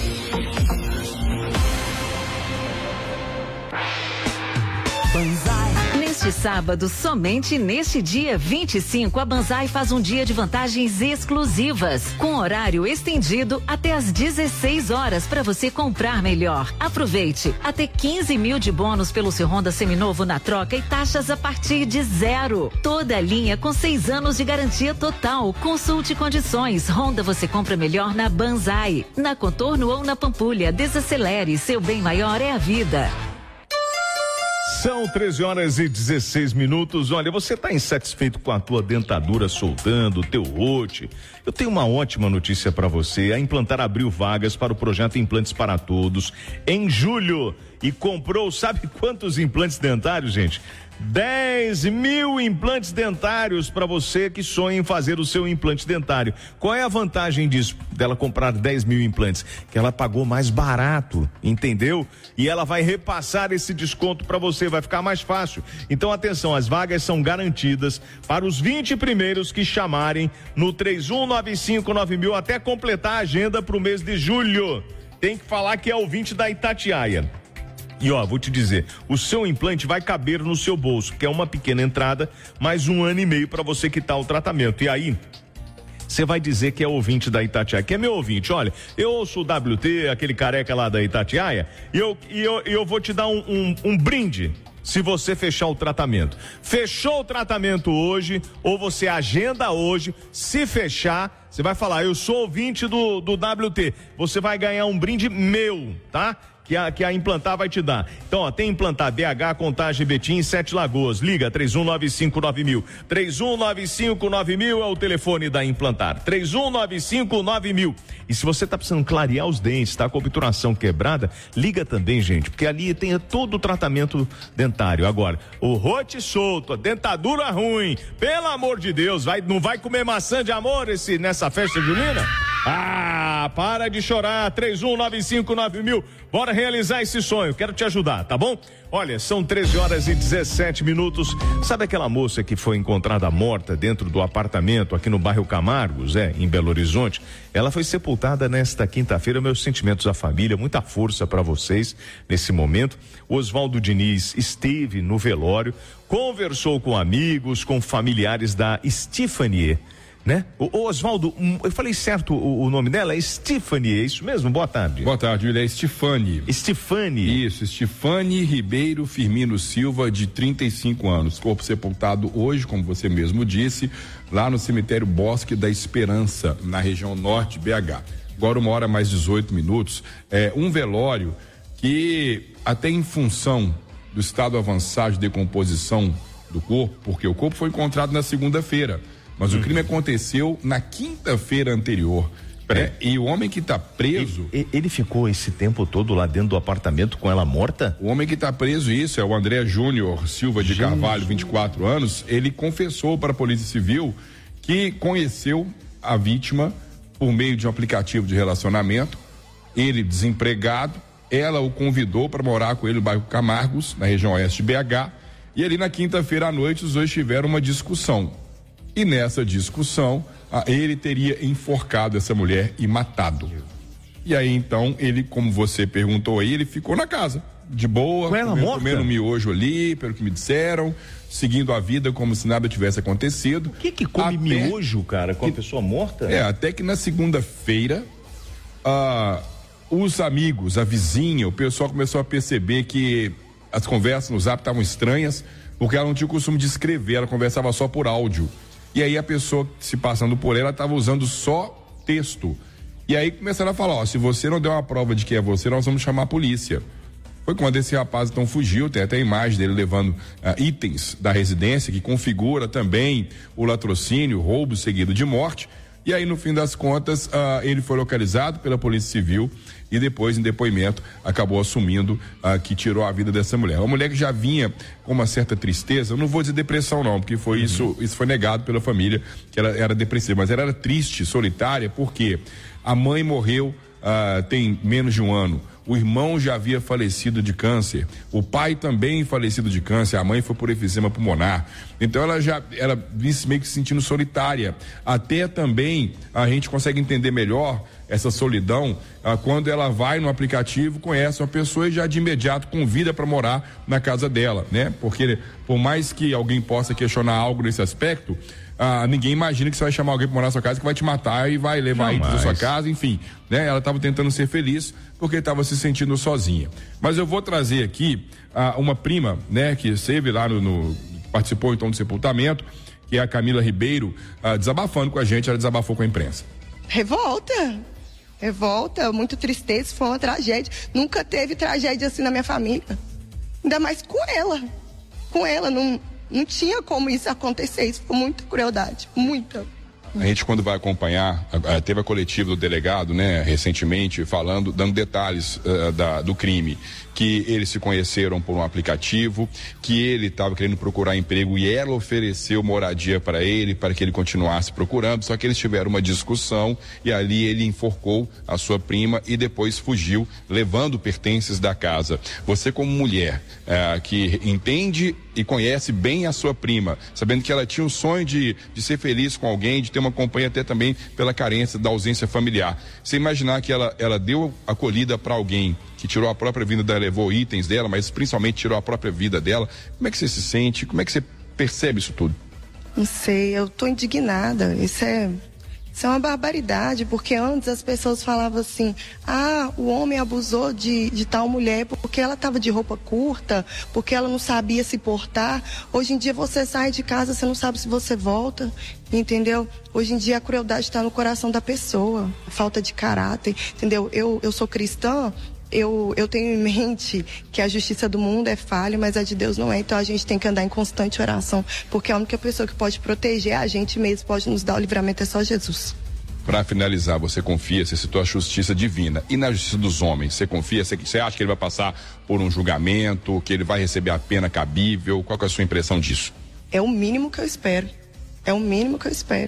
Banzai. Neste sábado, somente neste dia vinte e cinco, a Banzai faz um dia de vantagens exclusivas, com horário estendido até às dezesseis horas para você comprar melhor. Aproveite, até quinze mil de bônus pelo seu Honda seminovo na troca e taxas a partir de zero. Toda a linha com seis anos de garantia total. Consulte condições. Honda você compra melhor na Banzai. Na Contorno ou na Pampulha, desacelere, seu bem maior é a vida. São treze horas e dezesseis minutos. Olha, você está insatisfeito com a tua dentadura soltando, o teu rote? Eu tenho uma ótima notícia para você. A Implantar abriu vagas para o projeto Implantes para Todos em julho e comprou, sabe quantos implantes dentários, gente? dez mil implantes dentários para você que sonha em fazer o seu implante dentário. Qual é a vantagem disso, dela comprar dez mil implantes? Que ela pagou mais barato, entendeu? E ela vai repassar esse desconto para você, vai ficar mais fácil. Então atenção, as vagas são garantidas para os vinte primeiros que chamarem no três um nove cinco nove mil até completar a agenda para o mês de julho. Tem que falar que é ouvinte da Itatiaia. E ó, vou te dizer, o seu implante vai caber no seu bolso, que é uma pequena entrada, mais um ano e meio para você quitar o tratamento. E aí, você vai dizer que é ouvinte da Itatiaia, que é meu ouvinte. Olha, eu ouço o W T, aquele careca lá da Itatiaia, e eu, e eu, eu vou te dar um, um, um brinde se você fechar o tratamento. Fechou o tratamento hoje, ou você agenda hoje, se fechar, você vai falar, eu sou ouvinte do, do W T, você vai ganhar um brinde meu, tá? Que a, que a Implantar vai te dar. Então, ó, tem Implantar B H, Contagem, Betim e Sete Lagoas. Liga três um nove cinco nove mil. três um nove cinco nove mil é o telefone da Implantar. três um nove cinco nove mil. E se você tá precisando clarear os dentes, tá com a obturação quebrada, liga também, gente, porque ali tem todo o tratamento dentário. Agora, o rote solto, a dentadura ruim, pelo amor de Deus, vai, não vai comer maçã de amor esse, nessa festa junina? Ah, para de chorar, três um nove cinco nove mil, bora realizar esse sonho, quero te ajudar, tá bom? Olha, são treze horas e dezessete minutos, sabe aquela moça que foi encontrada morta dentro do apartamento aqui no bairro Camargos, é, em Belo Horizonte? Ela foi sepultada nesta quinta-feira, meus sentimentos à família, muita força para vocês nesse momento. O Oswaldo Diniz esteve no velório, conversou com amigos, com familiares da Stephanie, né? O Oswaldo, eu falei certo o, o nome dela? É Stephanie, é isso mesmo? Boa tarde. Boa tarde, Julia, é Stephanie. Stephanie. Isso, Stephanie Ribeiro Firmino Silva, de trinta e cinco anos. Corpo sepultado hoje, como você mesmo disse, lá no cemitério Bosque da Esperança, na região norte de B H. Agora uma hora mais dezoito minutos, é um velório que até em função do estado avançado de decomposição do corpo, porque o corpo foi encontrado na segunda-feira, mas uhum. o crime aconteceu na quinta-feira anterior. É, e o homem que está preso... Ele, ele ficou esse tempo todo lá dentro do apartamento com ela morta? O homem que está preso, isso, é o André Júnior Silva de Carvalho, vinte e quatro anos. Ele confessou para a Polícia Civil que conheceu a vítima por meio de um aplicativo de relacionamento. Ele desempregado, ela o convidou para morar com ele no bairro Camargos, na região oeste de B H. E ali na quinta-feira à noite os dois tiveram uma discussão. E nessa discussão, ele teria enforcado essa mulher e matado. E aí então, ele, como você perguntou aí, ele ficou na casa, de boa, com ela comendo, morta? comendo miojo ali, pelo que me disseram, seguindo a vida como se nada tivesse acontecido. O que que come até... miojo, cara, com a pessoa morta? É, até que na segunda-feira, ah, os amigos, a vizinha, o pessoal começou a perceber que as conversas no Zap estavam estranhas, porque ela não tinha o costume de escrever, ela conversava só por áudio. E aí a pessoa se passando por ela estava usando só texto. E aí começaram a falar, ó, se você não der uma prova de que é você, nós vamos chamar a polícia. Foi quando esse rapaz então fugiu, tem até a imagem dele levando uh, itens da residência que configura também o latrocínio, roubo seguido de morte. E aí, no fim das contas, uh, ele foi localizado pela Polícia Civil e depois, em depoimento, acabou assumindo uh, que tirou a vida dessa mulher. Uma mulher que já vinha com uma certa tristeza, eu não vou dizer depressão não, porque foi uhum. isso, isso foi negado pela família, que ela era depressiva, mas ela era triste, solitária, porque a mãe morreu uh, tem menos de um ano. O irmão já havia falecido de câncer, o pai também falecido de câncer, a mãe foi por efizema pulmonar. Então ela já era meio que se sentindo solitária. Até também a gente consegue entender melhor essa solidão ah, quando ela vai no aplicativo, conhece uma pessoa e já de imediato convida para morar na casa dela, né? Porque por mais que alguém possa questionar algo nesse aspecto, Ah, ninguém imagina que você vai chamar alguém para morar na sua casa que vai te matar e vai levar itens da sua casa, enfim, né? Ela estava tentando ser feliz porque estava se sentindo sozinha. Mas eu vou trazer aqui ah, uma prima, né, que esteve lá no, no participou então do sepultamento, que é a Camila Ribeiro, ah, desabafando com a gente. Ela desabafou com a imprensa. Revolta, revolta, muito tristeza, foi uma tragédia. Nunca teve tragédia assim na minha família, ainda mais com ela, com ela, não Não tinha como isso acontecer, isso foi muita crueldade, muita. A gente, quando vai acompanhar, teve a coletiva do delegado, né, recentemente, falando, dando detalhes uh, da, do crime, que eles se conheceram por um aplicativo, que ele estava querendo procurar emprego e ela ofereceu moradia para ele, para que ele continuasse procurando, só que eles tiveram uma discussão e ali ele enforcou a sua prima e depois fugiu, levando pertences da casa. Você, como mulher, uh, que entende e conhece bem a sua prima, sabendo que ela tinha o sonho de, de ser feliz com alguém, de ter uma companhia até também pela carência da ausência familiar. Você imaginar que ela, ela deu acolhida para alguém que tirou a própria vida dela, levou itens dela, mas principalmente tirou a própria vida dela, como é que você se sente? Como é que você percebe isso tudo? Não sei, eu tô indignada, isso é... Isso é uma barbaridade, porque antes as pessoas falavam assim, ah, o homem abusou de, de tal mulher porque ela estava de roupa curta, porque ela não sabia se portar. Hoje em dia você sai de casa, você não sabe se você volta, entendeu? Hoje em dia a crueldade está no coração da pessoa, a falta de caráter, entendeu? Eu, eu sou cristã, eu, eu tenho em mente que a justiça do mundo é falha, mas a de Deus não é, então a gente tem que andar em constante oração, porque a única pessoa que pode proteger a gente mesmo, pode nos dar o livramento, é só Jesus. Para finalizar, você confia, você citou a justiça divina, e na justiça dos homens, você confia, você, você acha que ele vai passar por um julgamento, que ele vai receber a pena cabível, qual que é a sua impressão disso? É o mínimo que eu espero, é o mínimo que eu espero.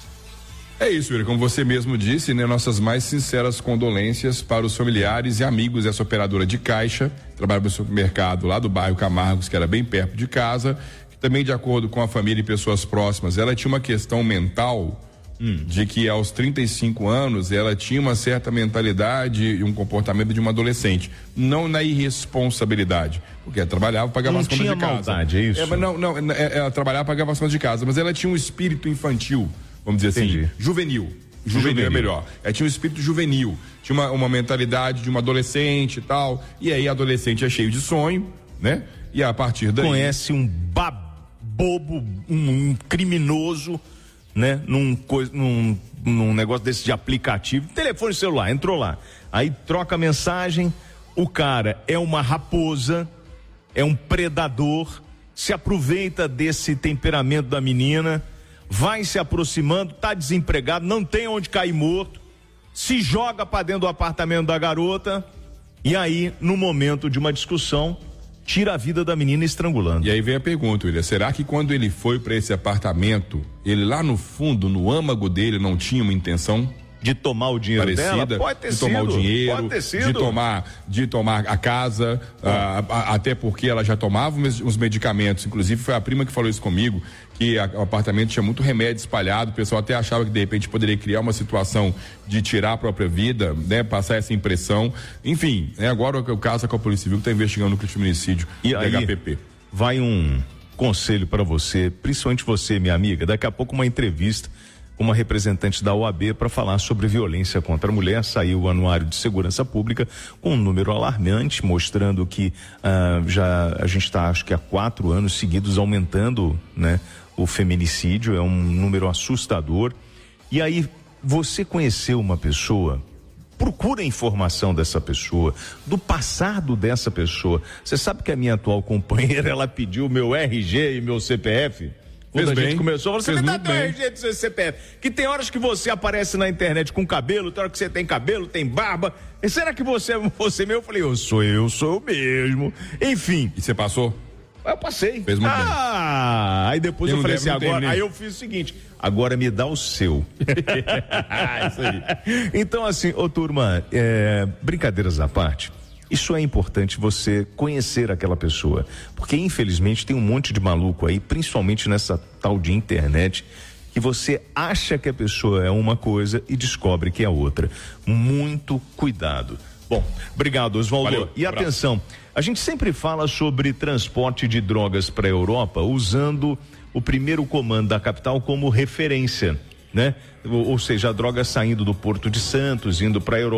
É isso, Yuri, como você mesmo disse, né? Nossas mais sinceras condolências para os familiares e amigos dessa operadora de caixa, trabalha no supermercado lá do bairro Camargos, que era bem perto de casa, que também, de acordo com a família e pessoas próximas, ela tinha uma questão mental hum. de que aos trinta e cinco anos ela tinha uma certa mentalidade e um comportamento de uma adolescente, não na irresponsabilidade, porque ela trabalhava, pagava as contas de casa. Maldade, é isso? É, não, não, ela trabalhava, pagava as contas de casa, mas ela tinha um espírito infantil, vamos dizer assim, Entendi. juvenil. Juvenil, juvenil é melhor. É, tinha um espírito juvenil, tinha uma, uma mentalidade de uma adolescente e tal, e aí adolescente é cheio de sonho, né? E a partir daí... Conhece um babobo, um, um criminoso, né? Num, coisa, num, num negócio desse de aplicativo, telefone celular, entrou lá, aí troca mensagem, o cara é uma raposa, é um predador, se aproveita desse temperamento da menina, vai se aproximando, tá desempregado, não tem onde cair morto, se joga para dentro do apartamento da garota e aí, no momento de uma discussão, tira a vida da menina estrangulando. E aí vem a pergunta, William, será que quando ele foi para esse apartamento, ele lá no fundo, no âmago dele, não tinha uma intenção de tomar o dinheiro parecida, dela? Pode ter de sido, tomar o dinheiro, pode ter sido. de tomar, de tomar a casa, ah, a, até porque ela já tomava os medicamentos, inclusive foi a prima que falou isso comigo, que a, o apartamento tinha muito remédio espalhado, o pessoal até achava que de repente poderia criar uma situação de tirar a própria vida, né, passar essa impressão, enfim, né, agora o, o caso é com a Polícia Civil que está investigando o feminicídio e aí, H P P. Vai um conselho para você, principalmente você, minha amiga, daqui a pouco uma entrevista com uma representante da O A B para falar sobre violência contra a mulher. Saiu o Anuário de Segurança Pública com um número alarmante, mostrando que ah, já a gente está, acho que há quatro anos seguidos aumentando, né, o feminicídio, é um número assustador. E aí, você conheceu uma pessoa, procura a informação dessa pessoa, do passado dessa pessoa. Você sabe que a minha atual companheira, ela pediu meu R G e meu C P F? Quando a gente começou, você me dá teu R G do seu C P F. Que tem horas que você aparece na internet com cabelo, tem hora que você tem cabelo, tem barba. E será que você é você mesmo? Eu falei, eu sou eu, sou eu mesmo. Enfim. E você passou? Eu passei. Fez muito bem. Ah, aí depois eu, Eu não falei deve, assim, não agora, tem, né? aí eu fiz o seguinte, agora me dá o seu. Isso aí. Então assim, ô turma, é, brincadeiras à parte, isso é importante você conhecer aquela pessoa, porque infelizmente tem um monte de maluco aí, principalmente nessa tal de internet, que você acha que a pessoa é uma coisa e descobre que é outra. Muito cuidado. Bom, obrigado, Oswaldo. Valeu, e abraço. atenção, a gente sempre fala sobre transporte de drogas para a Europa usando o primeiro comando da capital como referência, né? Ou, ou seja, a droga saindo do Porto de Santos, indo para a Europa.